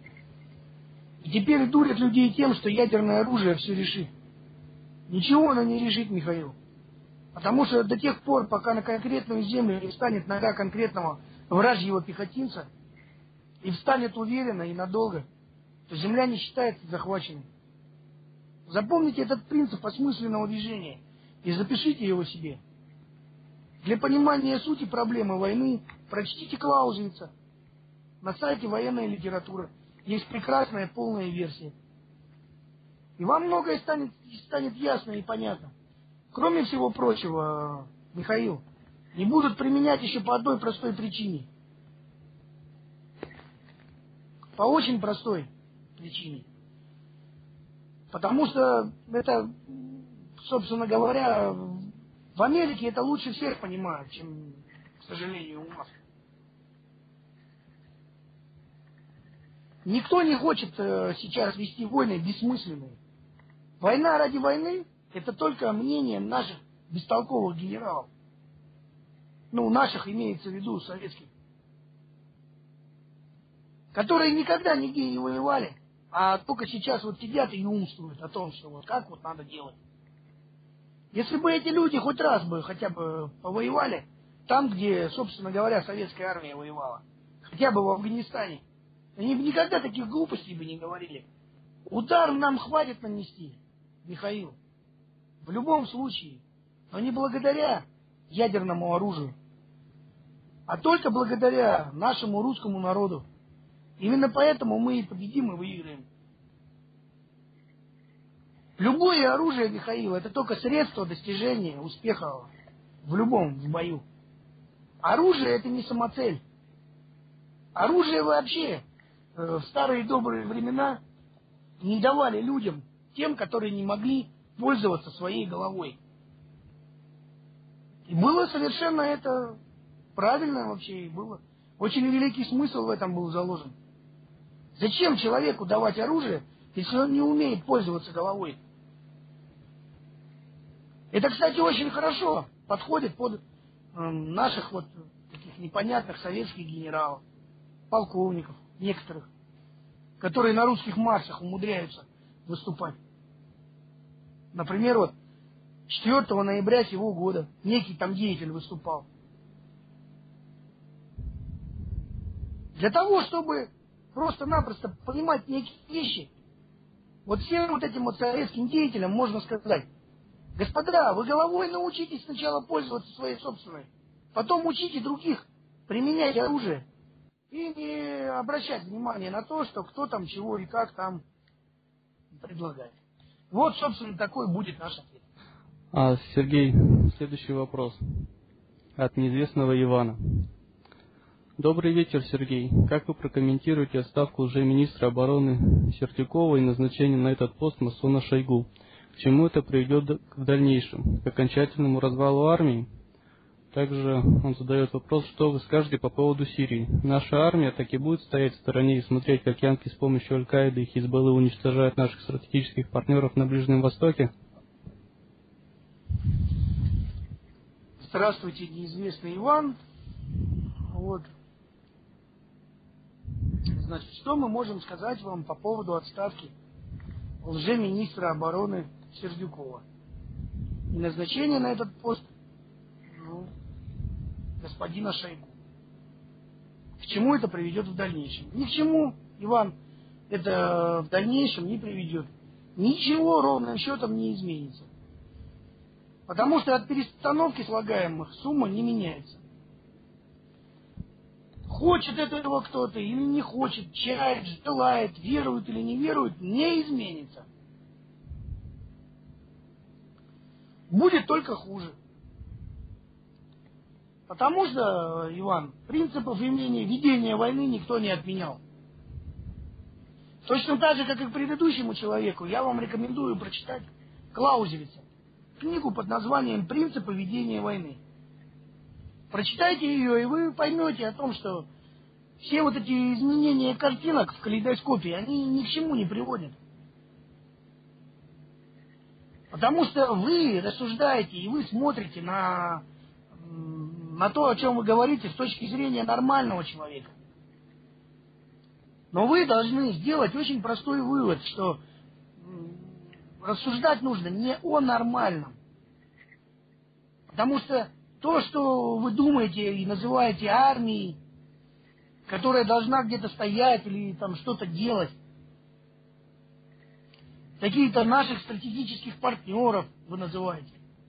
Speaker 3: И теперь дурят людей тем, что ядерное оружие все решит. Ничего оно не решит, Михаил. Потому что до тех пор, пока на конкретную землю не встанет нога конкретного вражьего пехотинца, и встанет уверенно и надолго, то земля не считается захваченной. Запомните этот принцип осмысленного движения и запишите его себе. Для понимания сути проблемы войны прочтите Клаузевица. На сайте военной литературы есть прекрасная полная версия. И вам многое станет ясно и понятно. Кроме всего прочего, Михаил, не будут применять еще по одной простой причине. По очень простой причине. Потому что это, собственно говоря, в Америке это лучше всех понимают, чем, к сожалению, у нас. Никто не хочет сейчас вести войны бессмысленные. Война ради войны — это только мнение наших бестолковых генералов. Ну, наших имеется в виду советских. Которые никогда нигде не воевали, а только сейчас вот сидят и умствуют о том, что вот как вот надо делать. Если бы эти люди хоть раз бы хотя бы повоевали там, где, собственно говоря, советская армия воевала, хотя бы в Афганистане, они бы никогда таких глупостей бы не говорили. Удар нам хватит нанести, Михаил, в любом случае, но не благодаря ядерному оружию, а только благодаря нашему русскому народу. Именно поэтому мы и победим, и выиграем. Любое оружие, Михаил, это только средство достижения успеха в любом в бою. Оружие — это не самоцель. Оружие вообще в старые добрые времена не давали людям, тем, которые не могли пользоваться своей головой. И было совершенно это правильно вообще, и было. Очень великий смысл в этом был заложен. Зачем человеку давать оружие, если он не умеет пользоваться головой? Это, кстати, очень хорошо подходит под наших вот таких непонятных советских генералов, полковников, некоторых, которые на русских маршах умудряются выступать. Например, вот 4 ноября сего года некий там деятель выступал. Для того, чтобы просто-напросто понимать некие вещи. Вот всем вот этим вот советским деятелям можно сказать: господа, вы головой научитесь сначала пользоваться своей собственной, потом учите других применять оружие и не обращать внимания на то, что кто там чего и как там предлагает. Вот, собственно, такой будет наш ответ.
Speaker 2: Сергей, следующий вопрос от неизвестного Ивана. Добрый вечер, Сергей. Как вы прокомментируете отставку лжеминистра обороны Сердюкова и назначение на этот пост масона Шойгу? К чему это приведет в дальнейшем? К окончательному развалу армии? Также он задает вопрос, что вы скажете по поводу Сирии. Наша армия так и будет стоять в стороне и смотреть, как янки с помощью Аль-Каиды и Хизбаллы уничтожают наших стратегических партнеров на Ближнем Востоке?
Speaker 3: Здравствуйте, неизвестный Иван. Вот. Значит, что мы можем сказать вам по поводу отставки лжеминистра обороны Сердюкова и назначения на этот пост господина Шойгу? К чему это приведет в дальнейшем? Ни к чему, Иван, это в дальнейшем не приведет. Ничего ровным счетом не изменится. Потому что от перестановки слагаемых сумма не меняется. Хочет этого кто-то или не хочет, чает, желает, верует или не верует, не изменится. Будет только хуже. Потому что, Иван, принципов ведения войны никто не отменял. Точно так же, как и к предыдущему человеку, я вам рекомендую прочитать Клаузевица, книгу под названием «Принципы ведения войны». Прочитайте ее, и вы поймете о том, что все вот эти изменения картинок в калейдоскопе, они ни к чему не приводят. Потому что вы рассуждаете, и вы смотрите на то, о чем вы говорите, с точки зрения нормального человека. Но вы должны сделать очень простой вывод, что рассуждать нужно не о нормальном. Потому что то, что вы думаете и называете армией, которая должна где-то стоять или там что-то делать, какие-то наших стратегических партнеров вы называете.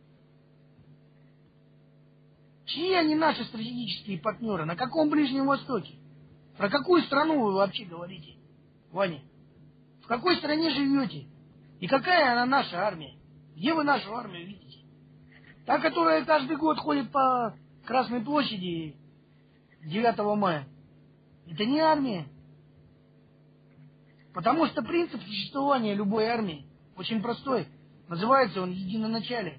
Speaker 3: Чьи они наши стратегические партнеры? На каком Ближнем Востоке? Про какую страну вы вообще говорите, Ваня? В какой стране живете? И какая она наша армия? Где вы нашу армию видите? Та, которая каждый год ходит по Красной площади 9 мая. Это не армия. Потому что принцип существования любой армии очень простой. Называется он единоначалие.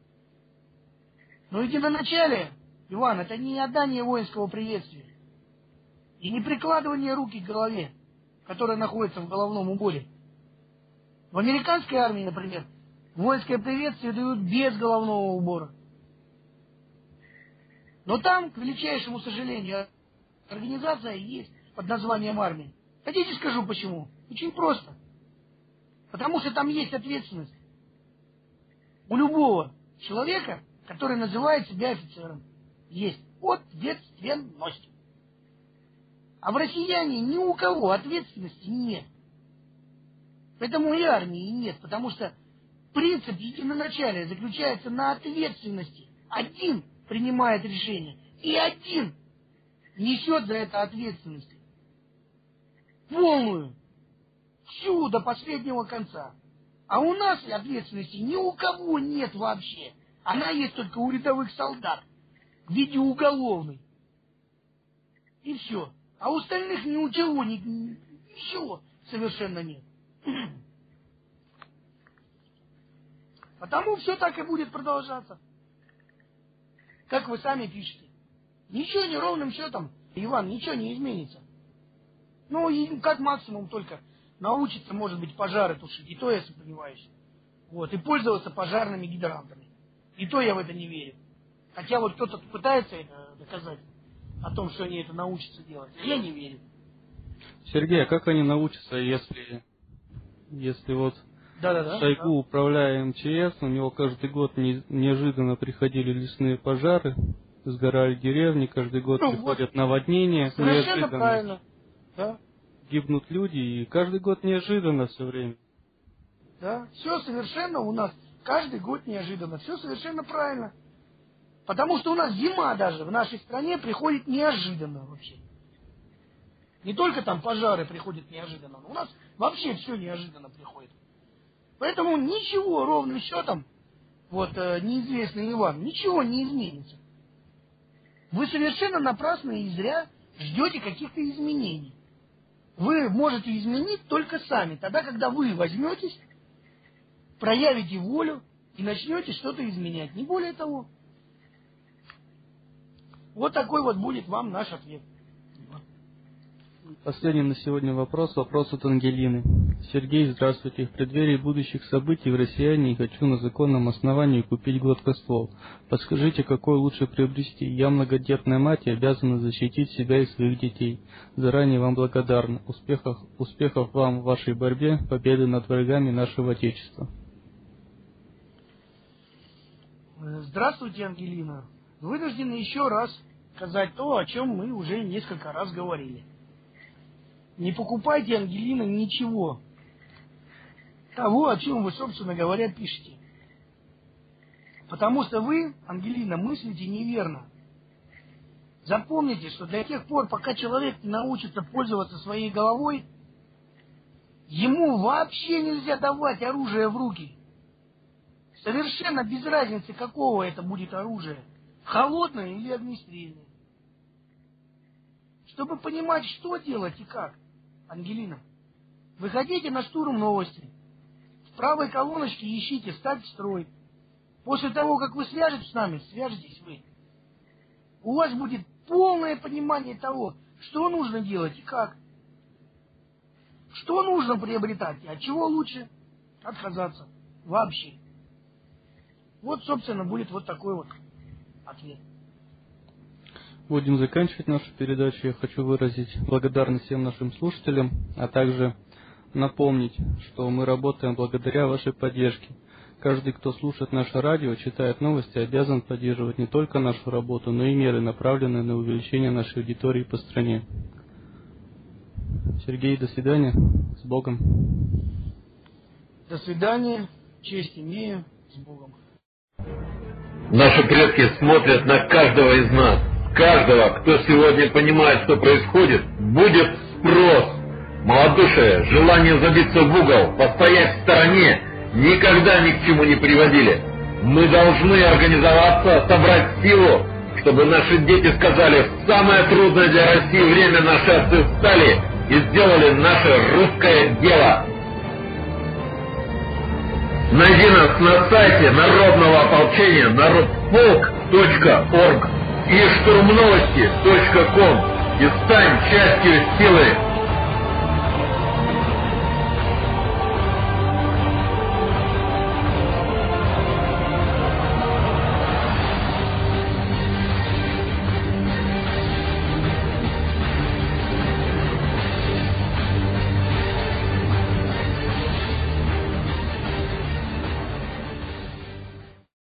Speaker 3: Но единоначалие, Иван, это не отдание воинского приветствия. И не прикладывание руки к голове, которая находится в головном уборе. В американской армии, например, воинское приветствие дают без головного убора. Но там, к величайшему сожалению, организация есть под названием армия. Хотите, скажу почему? Очень просто. Потому что там есть ответственность. У любого человека, который называет себя офицером, есть ответственность. А в россияне ни у кого ответственности нет. Поэтому и армии нет, потому что принцип единоначалия заключается на ответственности. Один принимает решение, и один несет за это ответственность. Полную. Всю до последнего конца. А у нас ответственности ни у кого нет вообще. Она есть только у рядовых солдат в виде уголовной. И все. А у остальных ни у чего, ничего совершенно нет. Потому все так и будет продолжаться. Как вы сами пишете. Ничего не ровным счетом, Иван, ничего не изменится. Ну, и как максимум только научиться, может быть, пожары тушить. И то я сомневаюсь. Вот. И пользоваться пожарными гидрантами. И то я в это не верю. Хотя вот кто-то пытается это доказать, о том, что они это научатся делать. Я не верю.
Speaker 2: Сергей, а как они научатся, если вот Шойгу, управляя МЧС, у него каждый год неожиданно приходили лесные пожары, сгорали деревни, каждый год приходят наводнения.
Speaker 3: Совершенно правильно. Да.
Speaker 2: гибнут люди, и каждый год неожиданно все время.
Speaker 3: Да, все совершенно у нас каждый год неожиданно, все совершенно правильно. Потому что у нас зима даже в нашей стране приходит неожиданно вообще. Не только там пожары приходят неожиданно, но у нас вообще все неожиданно приходит. Поэтому ничего ровным счетом, неизвестно и вам, ничего не изменится. Вы совершенно напрасно и зря ждете каких-то изменений. Вы можете изменить только сами, тогда, когда вы возьметесь, проявите волю и начнете что-то изменять. Не более того. Вот такой вот будет вам наш ответ.
Speaker 2: Последний на сегодня вопрос от Ангелины. Сергей, здравствуйте. В преддверии будущих событий в Россияне хочу на законном основании купить гладкоствол. Подскажите, какой лучше приобрести? Я многодетная мать и обязана защитить себя и своих детей. Заранее вам благодарна. Успехов вам в вашей борьбе, победы над врагами нашего Отечества.
Speaker 3: Здравствуйте, Ангелина. Вынуждены еще раз сказать то, о чем мы уже несколько раз говорили. Не покупайте, Ангелина, ничего того, о чем вы, собственно говоря, пишете. Потому что вы, Ангелина, мыслите неверно. Запомните, что до тех пор, пока человек не научится пользоваться своей головой, ему вообще нельзя давать оружие в руки. Совершенно без разницы, какого это будет оружие. Холодное или огнестрельное. Чтобы понимать, что делать и как. Ангелина, выходите на штурм новости. В правой колоночке ищите «Стать в строй». После того, как вы свяжетесь с нами, свяжетесь вы. У вас будет полное понимание того, что нужно делать и как. Что нужно приобретать, и от чего лучше отказаться вообще. Вот, собственно, будет вот такой вот ответ.
Speaker 2: Будем заканчивать нашу передачу. Я хочу выразить благодарность всем нашим слушателям, а также напомнить, что мы работаем благодаря вашей поддержке. Каждый, кто слушает наше радио, читает новости, обязан поддерживать не только нашу работу, но и меры, направленные на увеличение нашей аудитории по стране. Сергей, до свидания. С Богом.
Speaker 3: До свидания. Честь имею. С Богом.
Speaker 1: Наши предки смотрят на каждого из нас. Каждого, кто сегодня понимает, что происходит, будет спрос. Малодушие, желание забиться в угол, постоять в стороне никогда ни к чему не приводили. Мы должны организоваться, собрать силу, чтобы наши дети сказали: в самое трудное для России время наши отцы встали и сделали наше русское дело. Найди нас на сайте Народного ополчения народполк.орг и штурмновости.ком и стань частью силы